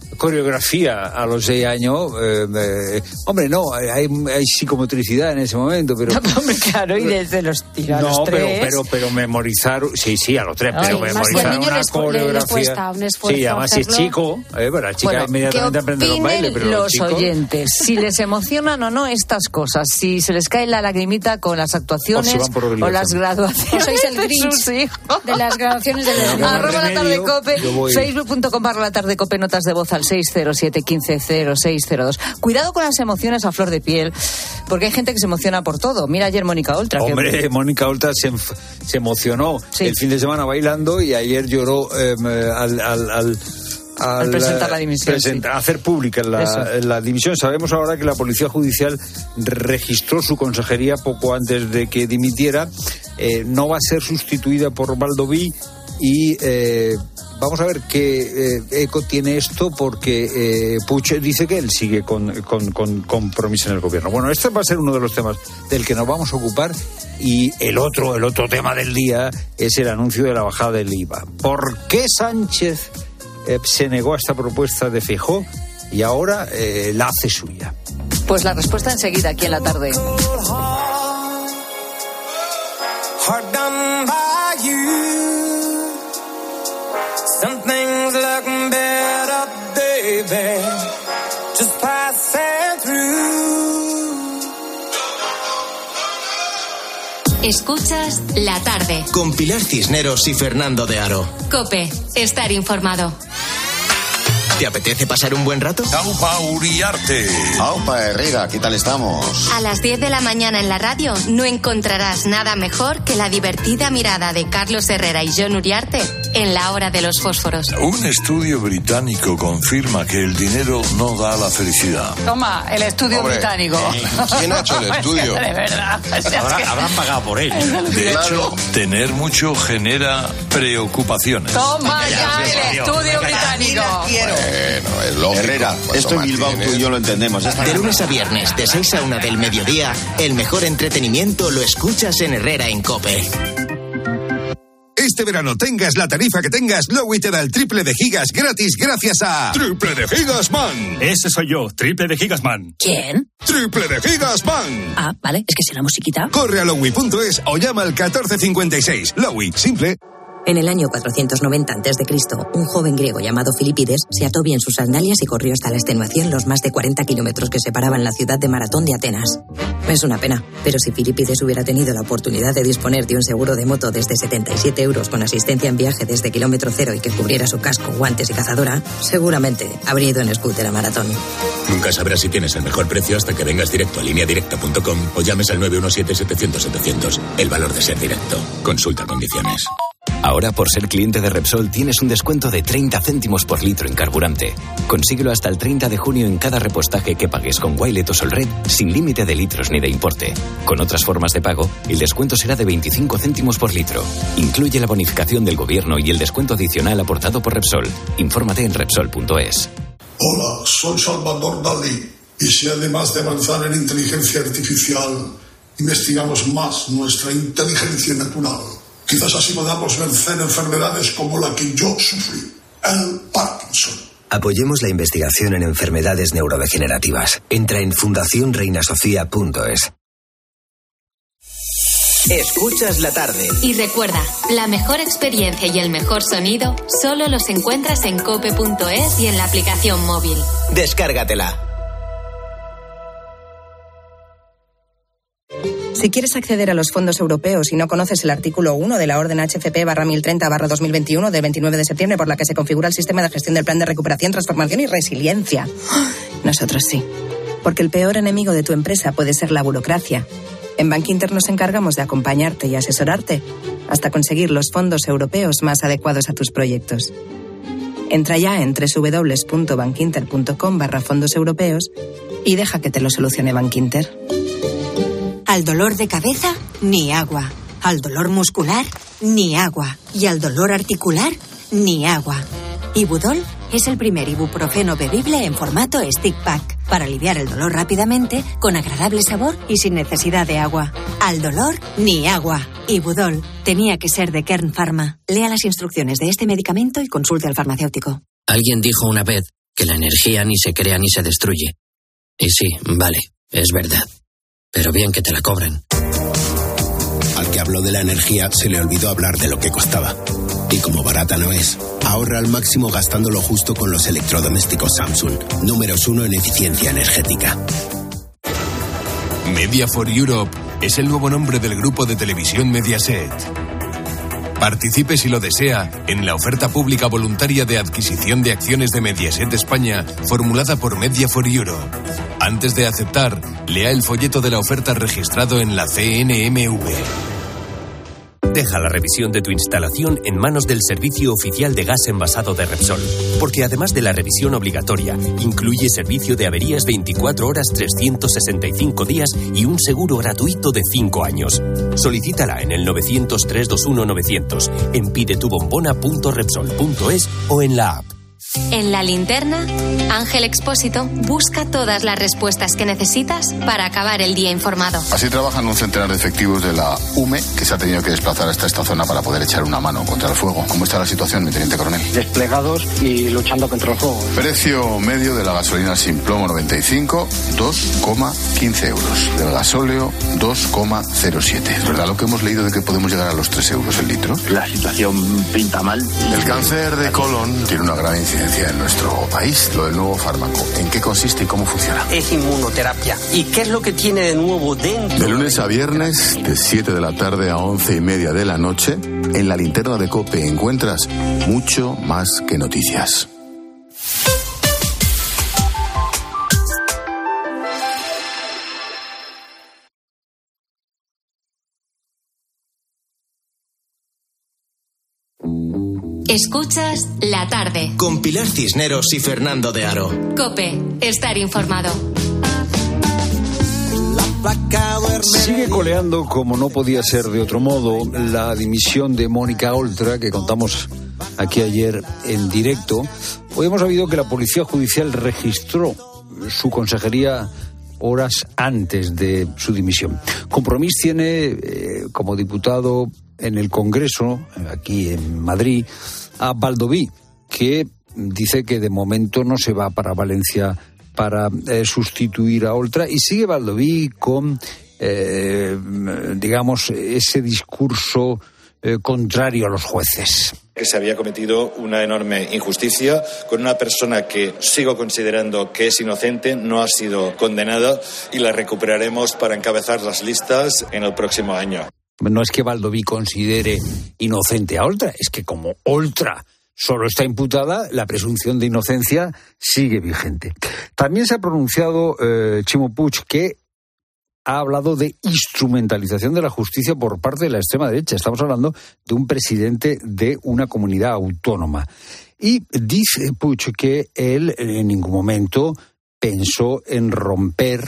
coreografía a los seis años, eh, eh, hombre, no, hay, hay psicomotricidad en ese momento, pero... Hombre, claro, y desde los tiros No, a los pero, tres. pero, pero memorizar, sí, sí, a los tres, Ay, pero más memorizar que al niño una les- coreografía... les cuesta un esfuerzo sí, además si es hacerlo. chico, eh, bueno, la chica Bueno, inmediatamente ¿qué aprende los opinen bailes, pero los los chicos... oyentes? Si les emocionan o no estas cosas, si se les cae la lagrimita con las actuaciones O si van por o obligación. las graduaciones O sois el de Grinch sus hijos. de las graduaciones de los Pero niños. Arroba la tarde cope, yo voy- facebook punto com barra la tarde cope, notas de voz al seis cero siete, quince cero seis cero dos. Cuidado con las emociones a flor de piel, porque hay gente que se emociona por todo. Mira ayer Mónica Oltra. que- Hombre, Mónica Oltra se, enf- se emocionó Sí. el fin de semana bailando y ayer lloró eh, al... al, al Al presentar la dimisión, presenta- hacer pública la, Eso. la dimisión. Sabemos ahora que la Policía Judicial registró su consejería poco antes de que dimitiera. Eh, no va a ser sustituida por Baldoví y eh, vamos a ver qué eh, eco tiene esto, porque eh, Puig dice que él sigue con, con, con compromiso en el gobierno. Bueno, este va a ser uno de los temas del que nos vamos a ocupar, y el otro, el otro tema del día es el anuncio de la bajada del I V A. ¿Por qué Sánchez eh, se negó a esta propuesta de Feijóo y ahora eh, la hace suya? Pues la respuesta enseguida aquí en la tarde. Hard done by you. Some things look better, baby. Just passing through. Escuchas La Tarde. Con Pilar Cisneros y Fernando de Aro. COPE. Estar informado. ¿Te apetece pasar un buen rato? Aupa Uriarte. Aupa Herrera, ¿qué tal estamos? A las diez de la mañana en la radio no encontrarás nada mejor que la divertida mirada de Carlos Herrera y John Uriarte en La Hora de los Fósforos. Un estudio británico confirma que el dinero no da la felicidad. Toma, el estudio Hombre, británico. ¿quién ha hecho el estudio? De verdad. O sea, es que- Habrán pagado por ello. De hecho, tener mucho genera preocupaciones. Toma ya el estudio británico. Bueno, es lógico. Herrera, esto en Bilbao tú y yo lo entendemos. Esta De lunes a viernes, de seis a una del mediodía, el mejor entretenimiento lo escuchas en Herrera en COPE. Este verano, tengas la tarifa que tengas, Lowy te da el triple de gigas gratis gracias a Triple de Gigas Man. Ese soy yo, Triple de Gigas Man. ¿Quién? Triple de Gigas Man. Ah, vale, es que si la musiquita. Corre a lowy punto es o llama al catorce cincuenta y seis. Lowy, simple. En el año cuatrocientos noventa antes de Cristo, un joven griego llamado Filipides se ató bien sus sandalias y corrió hasta la extenuación los más de cuarenta kilómetros que separaban la ciudad de Maratón de Atenas. Es una pena, pero si Filipides hubiera tenido la oportunidad de disponer de un seguro de moto desde setenta y siete euros con asistencia en viaje desde kilómetro cero y que cubriera su casco, guantes y cazadora, seguramente habría ido en scooter a Maratón. Nunca sabrás si tienes el mejor precio hasta que vengas directo a línea directa punto com o llames al nueve uno siete, setecientos, setecientos. El valor de ser directo. Consulta condiciones. Ahora, por ser cliente de Repsol, tienes un descuento de treinta céntimos por litro en carburante. Consíguelo hasta el treinta de junio en cada repostaje que pagues con Wilet o Solred, sin límite de litros ni de importe. Con otras formas de pago, el descuento será de veinticinco céntimos por litro. Incluye la bonificación del gobierno y el descuento adicional aportado por Repsol. Infórmate en Repsol punto es. Hola, soy Salvador Dalí. Y si además de avanzar en inteligencia artificial, investigamos más nuestra inteligencia natural, quizás así podamos vencer enfermedades como la que yo sufrí, el Parkinson. Apoyemos la investigación en enfermedades neurodegenerativas. Entra en fundación reina sofía punto es. Escuchas la tarde. Y recuerda, la mejor experiencia y el mejor sonido solo los encuentras en cope punto es y en la aplicación móvil. Descárgatela. Si quieres acceder a los fondos europeos y no conoces el artículo uno de la orden H F P barra mil treinta barra dos mil veintiuno del veintinueve de septiembre por la que se configura el sistema de gestión del plan de recuperación, transformación y resiliencia. Nosotros sí. Porque el peor enemigo de tu empresa puede ser la burocracia. En Bankinter nos encargamos de acompañarte y asesorarte hasta conseguir los fondos europeos más adecuados a tus proyectos. Entra ya en doble u doble u doble u punto bankinter punto com barra fondos europeos y deja que te lo solucione Bankinter. Al dolor de cabeza, ni agua. Al dolor muscular, ni agua. Y al dolor articular, ni agua. Ibudol es el primer ibuprofeno bebible en formato stick pack para aliviar el dolor rápidamente, con agradable sabor y sin necesidad de agua. Al dolor, ni agua. Ibudol tenía que ser de Kern Pharma. Lea las instrucciones de este medicamento y consulte al farmacéutico. Alguien dijo una vez que la energía ni se crea ni se destruye. Y sí, vale, es verdad. Pero bien que te la cobren. Al que habló de la energía se le olvidó hablar de lo que costaba. Y como barata no es, ahorra al máximo gastando lo justo con los electrodomésticos Samsung, números uno en eficiencia energética. Media for Europe es el nuevo nombre del grupo de televisión Mediaset. Participe si lo desea en la oferta pública voluntaria de adquisición de acciones de Mediaset España formulada por Media for Europe. Antes de aceptar, lea el folleto de la oferta registrado en la C N M V. Deja la revisión de tu instalación en manos del Servicio Oficial de Gas Envasado de Repsol, porque además de la revisión obligatoria, incluye servicio de averías veinticuatro horas trescientos sesenta y cinco días y un seguro gratuito de cinco años. Solicítala en el nueve cero cero, tres dos uno, nueve cero cero, en pidetubombona punto repsol punto es o en la app. En La Linterna, Ángel Expósito busca todas las respuestas que necesitas para acabar el día informado. Así trabajan un centenar de efectivos de la U M E que se ha tenido que desplazar hasta esta zona para poder echar una mano contra el fuego. ¿Cómo está la situación, mi teniente coronel? Desplegados y luchando contra el fuego. Precio medio de la gasolina sin plomo noventa y cinco, dos coma quince euros. Del gasóleo, dos coma cero siete. ¿Es verdad lo que hemos leído de que podemos llegar a los tres euros el litro? La situación pinta mal. El cáncer de colon tiene una gran incidencia en nuestro país. Lo del nuevo fármaco, ¿en qué consiste y cómo funciona? Es inmunoterapia. ¿Y qué es lo que tiene de nuevo dentro? De lunes a viernes, de siete de la tarde a once y media de la noche, en La Linterna de COPE encuentras mucho más que noticias. Escuchas La Tarde. Con Pilar Cisneros y Fernando de Aro. COPE, estar informado. Sigue coleando, como no podía ser de otro modo, la dimisión de Mónica Oltra, que contamos aquí ayer en directo. Hoy hemos sabido que la Policía Judicial registró su consejería horas antes de su dimisión. Compromís tiene, eh, como diputado en el Congreso, aquí en Madrid, a Baldoví, que dice que de momento no se va para Valencia para eh, sustituir a Oltra, y sigue Baldoví con, eh, digamos, ese discurso eh, contrario a los jueces. Que se había cometido una enorme injusticia con una persona que sigo considerando que es inocente, no ha sido condenada, y la recuperaremos para encabezar las listas en el próximo año. No es que Baldoví considere inocente a Oltra, es que como Oltra solo está imputada, la presunción de inocencia sigue vigente. También se ha pronunciado eh, Ximo Puig, que ha hablado de instrumentalización de la justicia por parte de la extrema derecha. Estamos hablando de un presidente de una comunidad autónoma. Y dice Puig que él en ningún momento pensó en romper,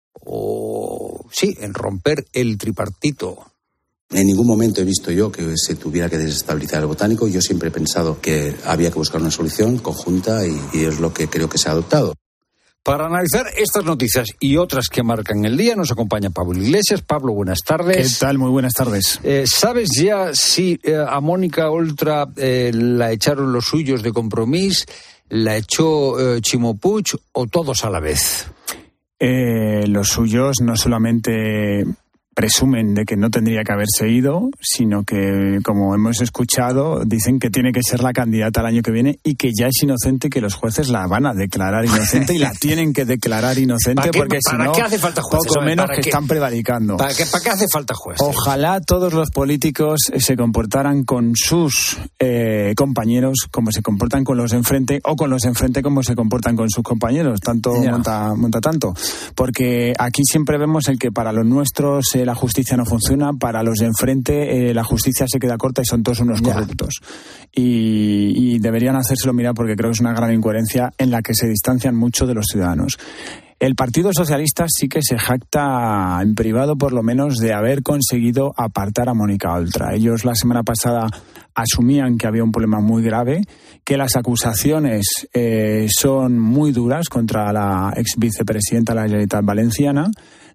o sí, en romper el tripartito. En ningún momento he visto yo que se tuviera que desestabilizar el Botánico. Yo siempre he pensado que había que buscar una solución conjunta y, y es lo que creo que se ha adoptado. Para analizar estas noticias y otras que marcan el día, nos acompaña Pablo Iglesias. Pablo, buenas tardes. ¿Qué tal? Muy buenas tardes. Eh, ¿Sabes ya si eh, a Mónica Oltra eh, la echaron los suyos de Compromís, la echó eh, Ximo Puig o todos a la vez? Eh, los suyos no solamente presumen de que no tendría que haberse ido, sino que, como hemos escuchado, dicen que tiene que ser la candidata el año que viene y que ya es inocente, que los jueces la van a declarar inocente y la tienen que declarar inocente qué, porque si no, qué hace falta jueces? poco menos ¿Para que qué? están prevaricando. ¿Para qué, ¿Para qué hace falta jueces? Ojalá todos los políticos se comportaran con sus eh, compañeros como se comportan con los de enfrente, o con los de enfrente como se comportan con sus compañeros. Tanto monta, monta tanto. Porque aquí siempre vemos el que para los nuestros eh, la justicia no funciona, para los de enfrente eh, la justicia se queda corta y son todos unos Ya. corruptos. Y, y deberían hacérselo mirar, porque creo que es una gran incoherencia en la que se distancian mucho de los ciudadanos. El Partido Socialista sí que se jacta en privado, por lo menos, de haber conseguido apartar a Mónica Oltra. Ellos la semana pasada asumían que había un problema muy grave, que las acusaciones eh, son muy duras contra la ex vicepresidenta de la Generalitat Valenciana,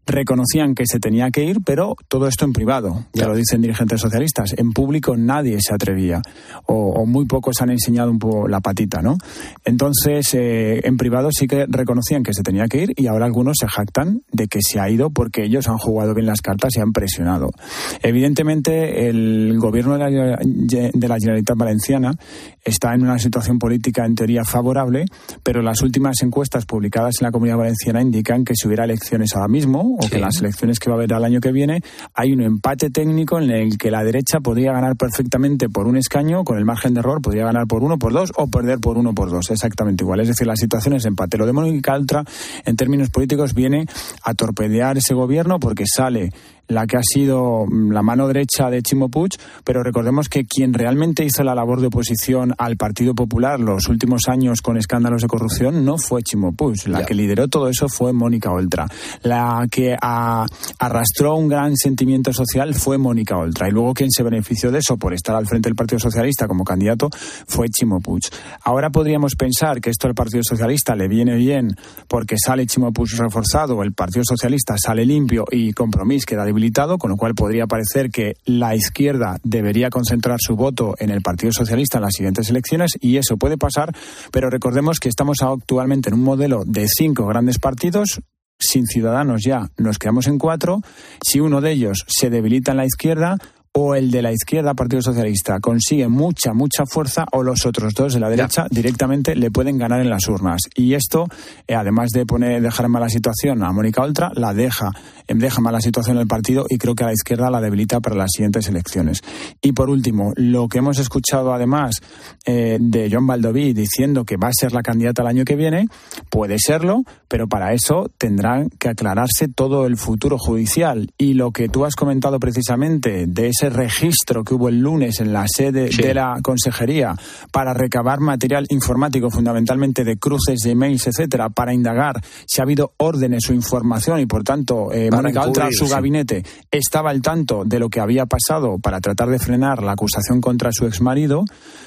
reconocían que se tenía que ir, pero todo esto en privado, ya lo dicen dirigentes socialistas. En público nadie se atrevía, o, o muy pocos han enseñado un poco la patita, ¿no? Entonces, eh, en privado sí que reconocían que se tenía que ir, y ahora algunos se jactan de que se ha ido porque ellos han jugado bien las cartas y han presionado. Evidentemente, el gobierno de la, de la Generalitat Valenciana está en una situación política en teoría favorable, pero las últimas encuestas publicadas en la Comunidad Valenciana indican que si hubiera elecciones ahora mismo, o sí. que las elecciones que va a haber el año que viene, hay un empate técnico en el que la derecha podría ganar perfectamente por un escaño, con el margen de error podría ganar por uno, por dos, o perder por uno, por dos, exactamente igual. Es decir, la situación es empate. Lo de Mónica Oltra, en términos políticos, viene a torpedear ese gobierno porque sale la que ha sido la mano derecha de Ximo Puig, pero recordemos que quien realmente hizo la labor de oposición al Partido Popular los últimos años con escándalos de corrupción no fue Ximo Puig. La ya. que lideró todo eso fue Mónica Oltra. La que a, arrastró un gran sentimiento social fue Mónica Oltra. Y luego quien se benefició de eso por estar al frente del Partido Socialista como candidato fue Ximo Puig. Ahora podríamos pensar que esto al Partido Socialista le viene bien porque sale Ximo Puig reforzado, el Partido Socialista sale limpio y Compromís queda debilitado, con lo cual podría parecer que la izquierda debería concentrar su voto en el Partido Socialista en las siguientes elecciones, y eso puede pasar, pero recordemos que estamos actualmente en un modelo de cinco grandes partidos. Sin Ciudadanos ya nos quedamos en cuatro. Si uno de ellos se debilita en la izquierda, o el de la izquierda, Partido Socialista, consigue mucha, mucha fuerza, o los otros dos de la derecha ya. directamente le pueden ganar en las urnas. Y esto, eh, además de poner, dejar en mala situación a Mónica Oltra, la deja, deja en mala situación el partido, y creo que a la izquierda la debilita para las siguientes elecciones. Y por último, lo que hemos escuchado además eh, de Jon Baldoví diciendo que va a ser la candidata el año que viene, puede serlo, pero para eso tendrán que aclararse todo el futuro judicial. Y lo que tú has comentado precisamente de ese registro que hubo el lunes en la sede sí. de la consejería para recabar material informático, fundamentalmente de cruces de emails, etcétera, para indagar si ha habido órdenes o información, y por tanto eh, Mónica Oltra, su sí. gabinete, estaba al tanto de lo que había pasado para tratar de frenar la acusación contra su exmarido.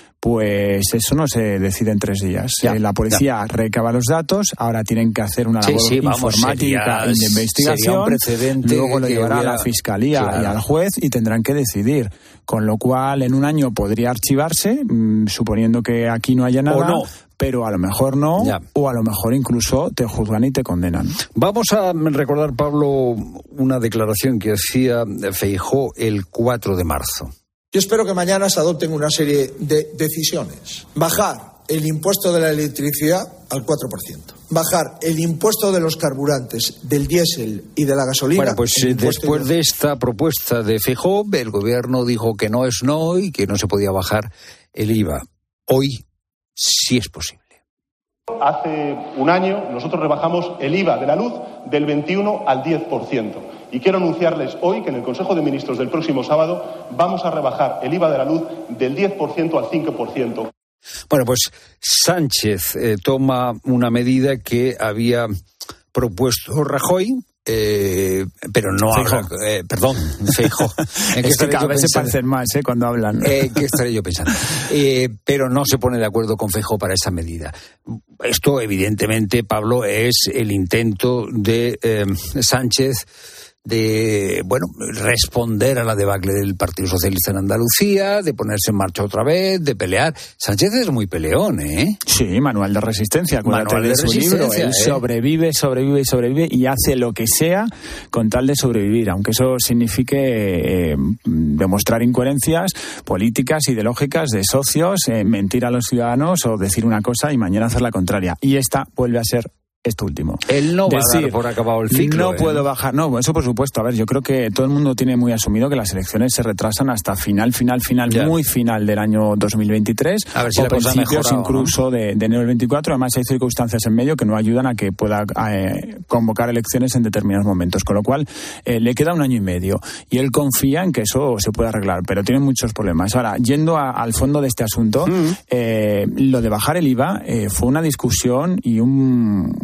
Pues eso no se decide en tres días. Ya, eh, la policía ya. recaba los datos, ahora tienen que hacer una labor sí, sí, vamos, informática sería, y de investigación, un precedente luego lo llevará hubiera... a la fiscalía claro. y al juez, y tendrán que decidir. Con lo cual, en un año podría archivarse, mmm, suponiendo que aquí no haya nada. O no. Pero a lo mejor no, ya. o a lo mejor incluso te juzgan y te condenan. Vamos a recordar, Pablo, una declaración que hacía Feijóo el cuatro de marzo. Yo espero que mañana se adopten una serie de decisiones. Bajar el impuesto de la electricidad al cuatro por ciento. Bajar el impuesto de los carburantes, del diésel y de la gasolina. Bueno, pues después de esta propuesta de Feijóo, el gobierno dijo que no es no y que no se podía bajar el I V A. Hoy sí es posible. Hace un año nosotros rebajamos el I V A de la luz del veintiuno al diez por ciento. Y quiero anunciarles hoy que en el Consejo de Ministros del próximo sábado vamos a rebajar el I V A de la luz del diez por ciento al cinco por ciento. Bueno, pues Sánchez eh, toma una medida que había propuesto Rajoy, eh, pero no habla, eh, perdón, Feijóo. Es que cada vez se parecen más eh, cuando hablan. Eh, ¿Qué estaré yo pensando? Eh, pero no se pone de acuerdo con Feijóo para esa medida. Esto, evidentemente, Pablo, es el intento de eh, Sánchez de, bueno, responder a la debacle del Partido Socialista en Andalucía, de ponerse en marcha otra vez, de pelear. Sánchez es muy peleón, ¿eh? Sí, manual de resistencia. Manual de, de su resistencia, libro. Él ¿eh? sobrevive, sobrevive y sobrevive y hace lo que sea con tal de sobrevivir, aunque eso signifique eh, demostrar incoherencias políticas, ideológicas, de socios, eh, mentir a los ciudadanos o decir una cosa y mañana hacer la contraria. Y esta vuelve a ser esto último. Él no va Decir, a dar por acabado el ciclo. No ¿eh? puedo bajar. No, eso por supuesto. A ver, yo creo que todo el mundo tiene muy asumido que las elecciones se retrasan hasta final, final, final, ya. muy final del año dos mil veintitrés. A ver si o la cosa principios ha mejorado, incluso ¿no? de, de enero del veinticuatro. Además hay circunstancias en medio que no ayudan a que pueda eh, convocar elecciones en determinados momentos. Con lo cual, eh, le queda un año y medio. Y él confía en que eso se puede arreglar, pero tiene muchos problemas. Ahora, yendo a, al fondo de este asunto, mm. eh, lo de bajar el I V A eh, fue una discusión y un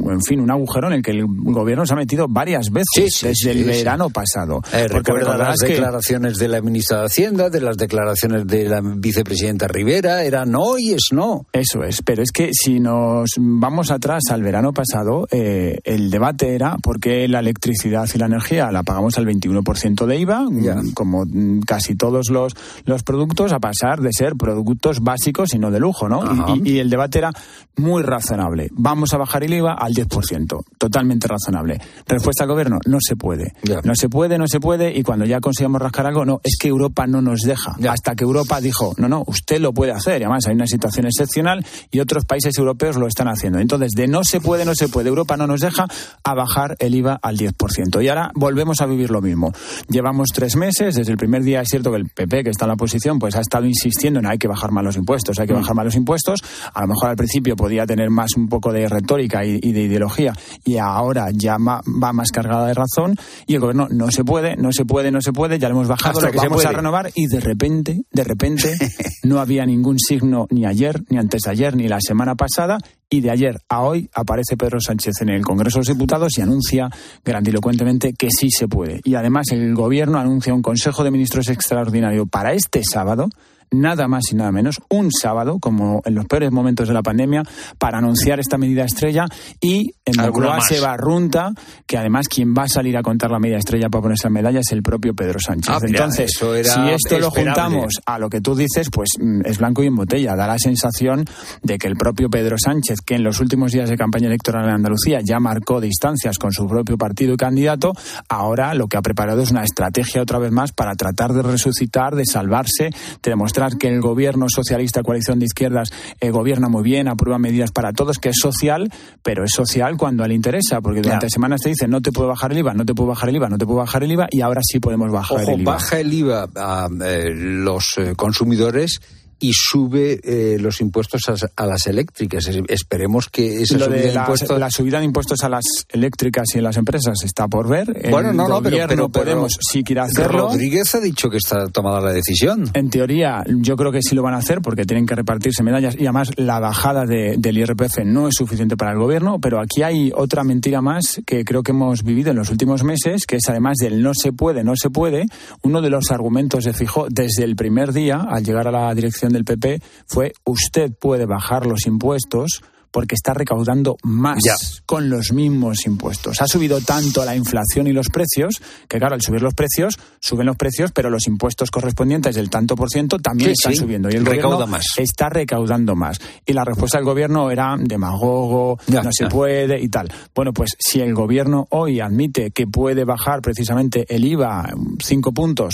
en fin, un agujero en el que el gobierno se ha metido varias veces sí, sí, desde sí, el sí. verano pasado. Eh, recuerda las que... declaraciones de la ministra de Hacienda, de las declaraciones de la vicepresidenta Rivera, era no y es no. Eso es, pero es que si nos vamos atrás al verano pasado, eh, el debate era por qué la electricidad y la energía la pagamos al veintiuno por ciento de I V A, ya. como casi todos los, los productos, a pasar de ser productos básicos y no de lujo, ¿no? Y, y el debate era muy razonable. Vamos a bajar el I V A al diez por ciento. Totalmente razonable. Respuesta al gobierno, no se puede. Ya. No se puede, no se puede, y cuando ya consigamos rascar algo, no, es que Europa no nos deja. Ya. Hasta que Europa dijo, no, no, usted lo puede hacer. Y además hay una situación excepcional y otros países europeos lo están haciendo. Entonces, de no se puede, no se puede, Europa no nos deja, a bajar el I V A al diez por ciento. Y ahora volvemos a vivir lo mismo. Llevamos tres meses, desde el primer día es cierto que el P P, que está en la oposición, pues ha estado insistiendo en hay que bajar más los impuestos, hay que mm. bajar más los impuestos. A lo mejor al principio podía tener más un poco de retórica y, y de ideología, y ahora ya ma, va más cargada de razón, y el gobierno no se puede, no se puede, no se puede, ya lo hemos bajado, lo vamos a renovar, y de repente, de repente, no había ningún signo ni ayer, ni antes de ayer, ni la semana pasada, y de ayer a hoy aparece Pedro Sánchez en el Congreso de los Diputados y anuncia grandilocuentemente que sí se puede. Y además el gobierno anuncia un Consejo de Ministros extraordinario para este sábado, nada más y nada menos, un sábado, como en los peores momentos de la pandemia, para anunciar esta medida estrella, y en Moncloa se barrunta que además quien va a salir a contar la medida estrella para poner esa medalla es el propio Pedro Sánchez. Ah, Entonces, si esto esperable. Lo juntamos a lo que tú dices, pues es blanco y en botella. Da la sensación de que el propio Pedro Sánchez, que en los últimos días de campaña electoral en Andalucía ya marcó distancias con su propio partido y candidato, ahora lo que ha preparado es una estrategia otra vez más para tratar de resucitar, de salvarse, de demostrar que el gobierno socialista, coalición de izquierdas, eh, gobierna muy bien, aprueba medidas para todos, que es social, pero es social cuando le interesa, porque durante ya. semanas te dicen no te puedo bajar el I V A, no te puedo bajar el I V A, no te puedo bajar el I V A, y ahora sí podemos bajar Ojo, el I V A. Baja el I V A a eh, los eh, consumidores y sube eh, los impuestos a, a las eléctricas. Esperemos que esa Lo subida de de la, impuestos... La subida de impuestos a las eléctricas y a las empresas está por ver. Bueno, el no, no, pero, pero Podemos sí quiere hacerlo. Rodríguez ha dicho que está tomada la decisión. En teoría, yo creo que sí lo van a hacer porque tienen que repartirse medallas, y además la bajada de, del I R P F no es suficiente para el gobierno, pero aquí hay otra mentira más que creo que hemos vivido en los últimos meses, que es, además del no se puede, no se puede, uno de los argumentos de Feijóo desde el primer día, al llegar a la dirección del P P, fue: usted puede bajar los impuestos porque está recaudando más ya. con los mismos impuestos. Ha subido tanto la inflación y los precios, que claro, al subir los precios, suben los precios, pero los impuestos correspondientes del tanto por ciento también sí, están sí. subiendo. Y el Recauda gobierno más. está recaudando más. Y la respuesta del gobierno era demagogo, ya, no se ya. puede y tal. Bueno, pues si el gobierno hoy admite que puede bajar precisamente el I V A cinco puntos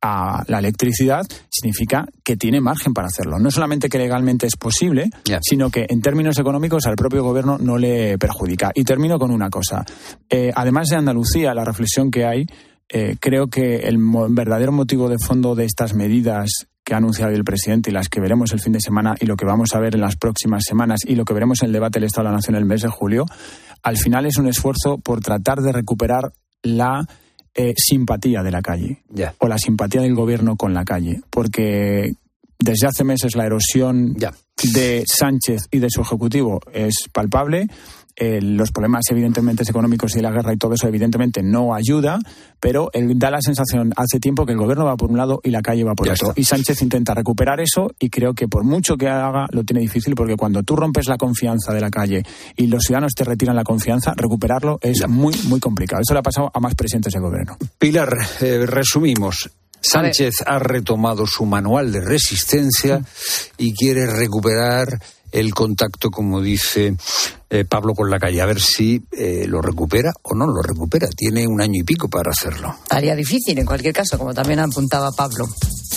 a la electricidad, significa que tiene margen para hacerlo. No solamente que legalmente es posible, yeah. sino que en términos económicos al propio gobierno no le perjudica. Y termino con una cosa. Eh, además de Andalucía, la reflexión que hay, eh, creo que el mo- verdadero motivo de fondo de estas medidas que ha anunciado el presidente y las que veremos el fin de semana y lo que vamos a ver en las próximas semanas y lo que veremos en el debate del Estado de la Nación el mes de julio, al final es un esfuerzo por tratar de recuperar la Eh, simpatía de la calle yeah. o la simpatía del gobierno con la calle, porque desde hace meses la erosión yeah. de Sánchez y de su ejecutivo es palpable. Eh, los problemas evidentemente económicos y la guerra y todo eso evidentemente no ayuda, pero él da la sensación hace tiempo que el gobierno va por un lado y la calle va por ya otro, está. y Sánchez intenta recuperar eso, y creo que por mucho que haga lo tiene difícil, porque cuando tú rompes la confianza de la calle y los ciudadanos te retiran la confianza, recuperarlo es ya. muy muy complicado. Eso le ha pasado a más presidentes del gobierno. Pilar, eh, resumimos. Sánchez ha retomado su manual de resistencia sí. y quiere recuperar el contacto, como dice eh, Pablo, con la calle. A ver si eh, lo recupera o no lo recupera. Tiene un año y pico para hacerlo. Estaría difícil, en cualquier caso, como también apuntaba Pablo.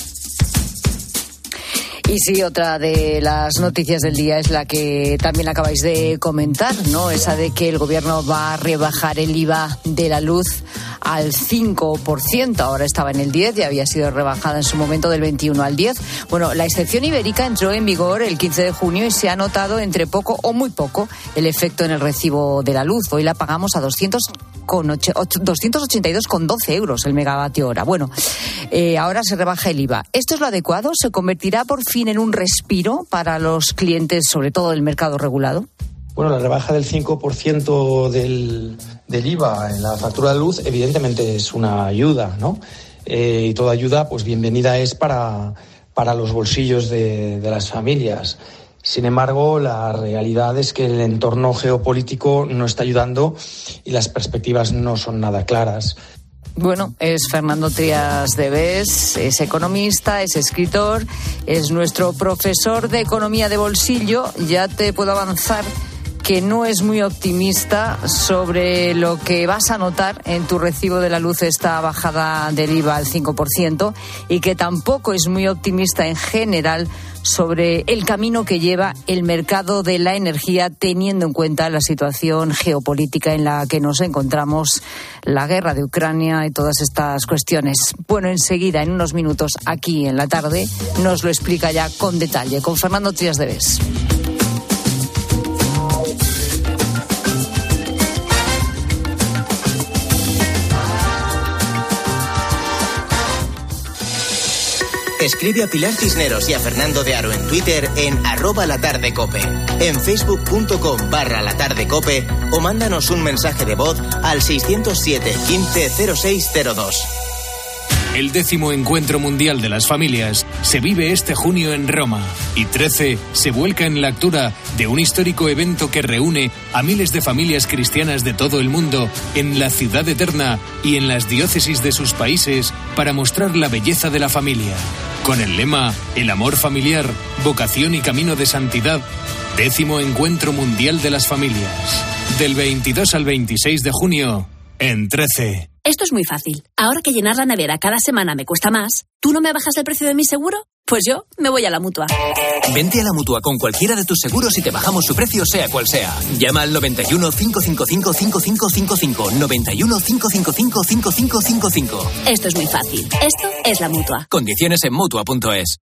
Y sí, otra de las noticias del día es la que también acabáis de comentar, ¿no? Esa de que el gobierno va a rebajar el I V A de la luz al cinco por ciento. Ahora estaba en el diez y había sido rebajada en su momento del veintiuno al diez. Bueno, la excepción ibérica entró en vigor el quince de junio y se ha notado entre poco o muy poco el efecto en el recibo de la luz. Hoy la pagamos a doscientos ochenta y dos con doce euros el megavatio hora. Bueno, eh, ahora se rebaja el I V A. ¿Esto es lo adecuado? ¿Se convertirá por fin en un respiro para los clientes, sobre todo del mercado regulado? Bueno, la rebaja del cinco por ciento del, del I V A en la factura de luz evidentemente es una ayuda, ¿no? Eh, y toda ayuda, pues bienvenida es para, para los bolsillos de, de las familias. Sin embargo, la realidad es que el entorno geopolítico no está ayudando y las perspectivas no son nada claras. Bueno, es Fernando Trías de Bes, es economista, es escritor, es nuestro profesor de economía de bolsillo. Ya te puedo avanzar que no es muy optimista sobre lo que vas a notar en tu recibo de la luz, esta bajada del I V A al cinco por ciento, y que tampoco es muy optimista en general sobre el camino que lleva el mercado de la energía, teniendo en cuenta la situación geopolítica en la que nos encontramos, la guerra de Ucrania y todas estas cuestiones. Bueno, enseguida, en unos minutos, aquí en la tarde, nos lo explica ya con detalle, con Fernando Trías de Bes. Escribe a Pilar Cisneros y a Fernando de Aro en Twitter en arroba latardecope, en facebook.com barra latardecope o mándanos un mensaje de voz al seiscientos siete quince cero seis cero dos. El décimo Encuentro Mundial de las Familias se vive este junio en Roma y trece se vuelca en la lectura de un histórico evento que reúne a miles de familias cristianas de todo el mundo en la ciudad eterna y en las diócesis de sus países para mostrar la belleza de la familia. Con el lema El amor familiar, vocación y camino de santidad, décimo Encuentro Mundial de las Familias. Del veintidós al veintiséis de junio, en trece. Esto es muy fácil. Ahora que llenar la nevera cada semana me cuesta más, ¿tú no me bajas el precio de mi seguro? Pues yo me voy a la Mutua. Vente a la Mutua con cualquiera de tus seguros y te bajamos su precio sea cual sea. Llama al noventa y uno, cinco cinco cinco, cinco cinco cinco cinco, noventa y uno, cinco cinco cinco, cinco cinco cinco cinco. Esto es muy fácil. Esto es la Mutua. Condiciones en Mutua punto es.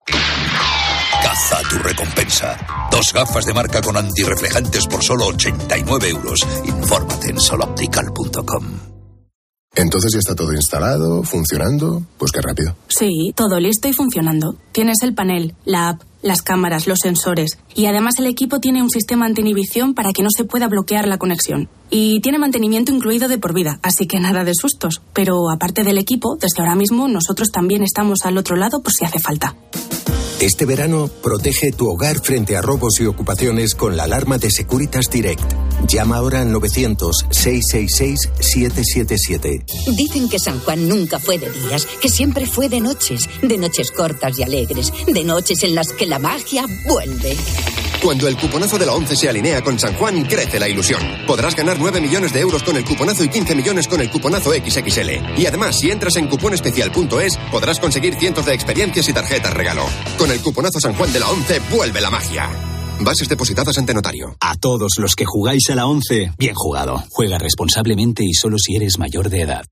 Caza tu recompensa. Dos gafas de marca con antirreflejantes por solo ochenta y nueve euros. Infórmate en soloptical punto com. Entonces ya está todo instalado, funcionando. Pues qué rápido. Sí, todo listo y funcionando. Tienes el panel, la app, las cámaras, los sensores. Y además el equipo tiene un sistema anti-inhibición para que no se pueda bloquear la conexión. Y tiene mantenimiento incluido de por vida, así que nada de sustos. Pero aparte del equipo, desde ahora mismo nosotros también estamos al otro lado por si hace falta. Este verano, protege tu hogar frente a robos y ocupaciones con la alarma de Securitas Direct. Llama ahora al novecientos, seiscientos sesenta y seis, setecientos setenta y siete. Dicen que San Juan nunca fue de días, que siempre fue de noches. De noches cortas y alegres. De noches en las que la magia vuelve. Cuando el cuponazo de la ONCE se alinea con San Juan, crece la ilusión. Podrás ganar nueve millones de euros con el cuponazo y quince millones con el cuponazo equis equis ele. Y además, si entras en cuponespecial punto es, podrás conseguir cientos de experiencias y tarjetas regalo. Con el cuponazo San Juan de la ONCE, vuelve la magia. Bases depositadas ante notario. A todos los que jugáis a la ONCE, bien jugado. Juega responsablemente y solo si eres mayor de edad.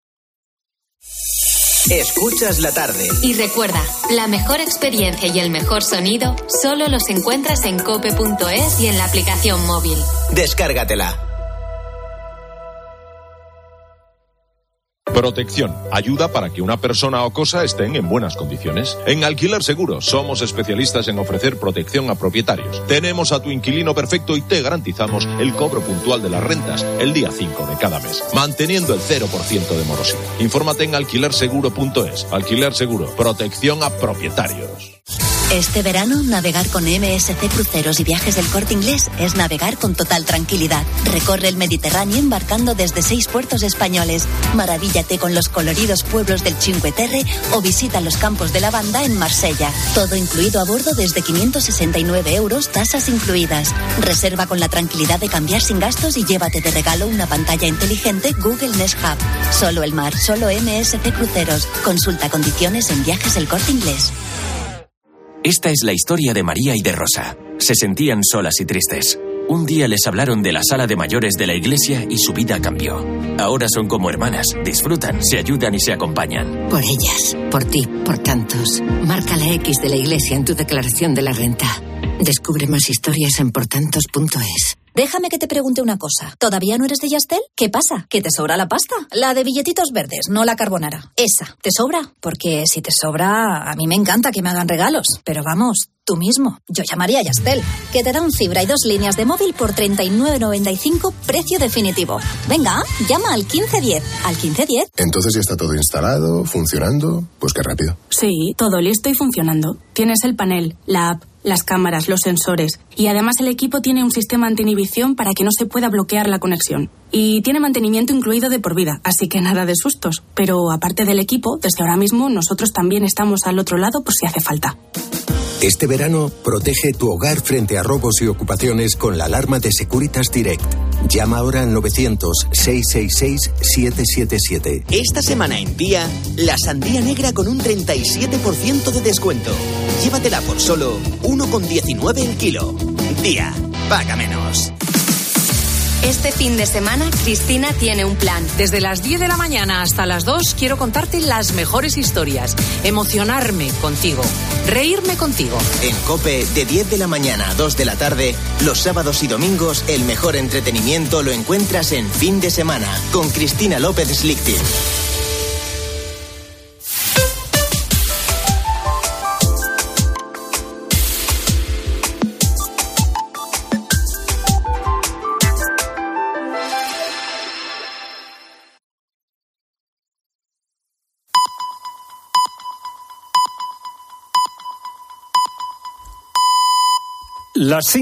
Escuchas la tarde. Y recuerda, la mejor experiencia y el mejor sonido solo los encuentras en cope punto es y en la aplicación móvil. Descárgatela. Protección. Ayuda para que una persona o cosa estén en buenas condiciones. En Alquiler Seguro somos especialistas en ofrecer protección a propietarios. Tenemos a tu inquilino perfecto y te garantizamos el cobro puntual de las rentas el día cinco de cada mes, manteniendo el cero por ciento de morosidad. Infórmate en alquiler seguro punto es. Alquiler Seguro. Protección a propietarios. Este verano, navegar con eme ese ce Cruceros y Viajes del Corte Inglés es navegar con total tranquilidad. Recorre el Mediterráneo embarcando desde seis puertos españoles. Maravíllate con los coloridos pueblos del Cinque Terre o visita los campos de lavanda en Marsella. Todo incluido a bordo desde quinientos sesenta y nueve euros, tasas incluidas. Reserva con la tranquilidad de cambiar sin gastos y llévate de regalo una pantalla inteligente Google Nest Hub. Solo el mar, solo eme ese ce Cruceros. Consulta condiciones en Viajes del Corte Inglés. Esta es la historia de María y de Rosa. Se sentían solas y tristes. Un día les hablaron de la sala de mayores de la iglesia y su vida cambió. Ahora son como hermanas, disfrutan, se ayudan y se acompañan. Por ellas, por ti, por tantos. Marca la X de la iglesia en tu declaración de la renta. Descubre más historias en portantos punto es. Déjame que te pregunte una cosa. ¿Todavía no eres de Yastel? ¿Qué pasa? ¿Que te sobra la pasta? La de billetitos verdes, no la carbonara. Esa, ¿te sobra? Porque si te sobra, a mí me encanta que me hagan regalos. Pero vamos, tú mismo. Yo llamaría a Yastel, que te da un fibra y dos líneas de móvil por treinta y nueve noventa y cinco, precio definitivo. Venga, llama al quince diez. ¿Al quince diez? Entonces ya está todo instalado, funcionando. Pues qué rápido. Sí, todo listo y funcionando. Tienes el panel, la app, las cámaras, los sensores. Y además el equipo tiene un sistema anti-inhibición para que no se pueda bloquear la conexión. Y tiene mantenimiento incluido de por vida, así que nada de sustos. Pero aparte del equipo, desde ahora mismo nosotros también estamos al otro lado por si hace falta. Este verano, protege tu hogar frente a robos y ocupaciones con la alarma de Securitas Direct. Llama ahora al novecientos, seiscientos sesenta y seis, setecientos setenta y siete. Esta semana en Día, la sandía negra con un treinta y siete por ciento de descuento. Llévatela por solo uno con diecinueve el kilo. Día, paga menos. Este fin de semana, Cristina tiene un plan. Desde las diez de la mañana hasta las dos quiero contarte las mejores historias, emocionarme contigo, reírme contigo. En COPE, de diez de la mañana a dos de la tarde, los sábados y domingos, el mejor entretenimiento lo encuentras en Fin de Semana, con Cristina López Slichting. Las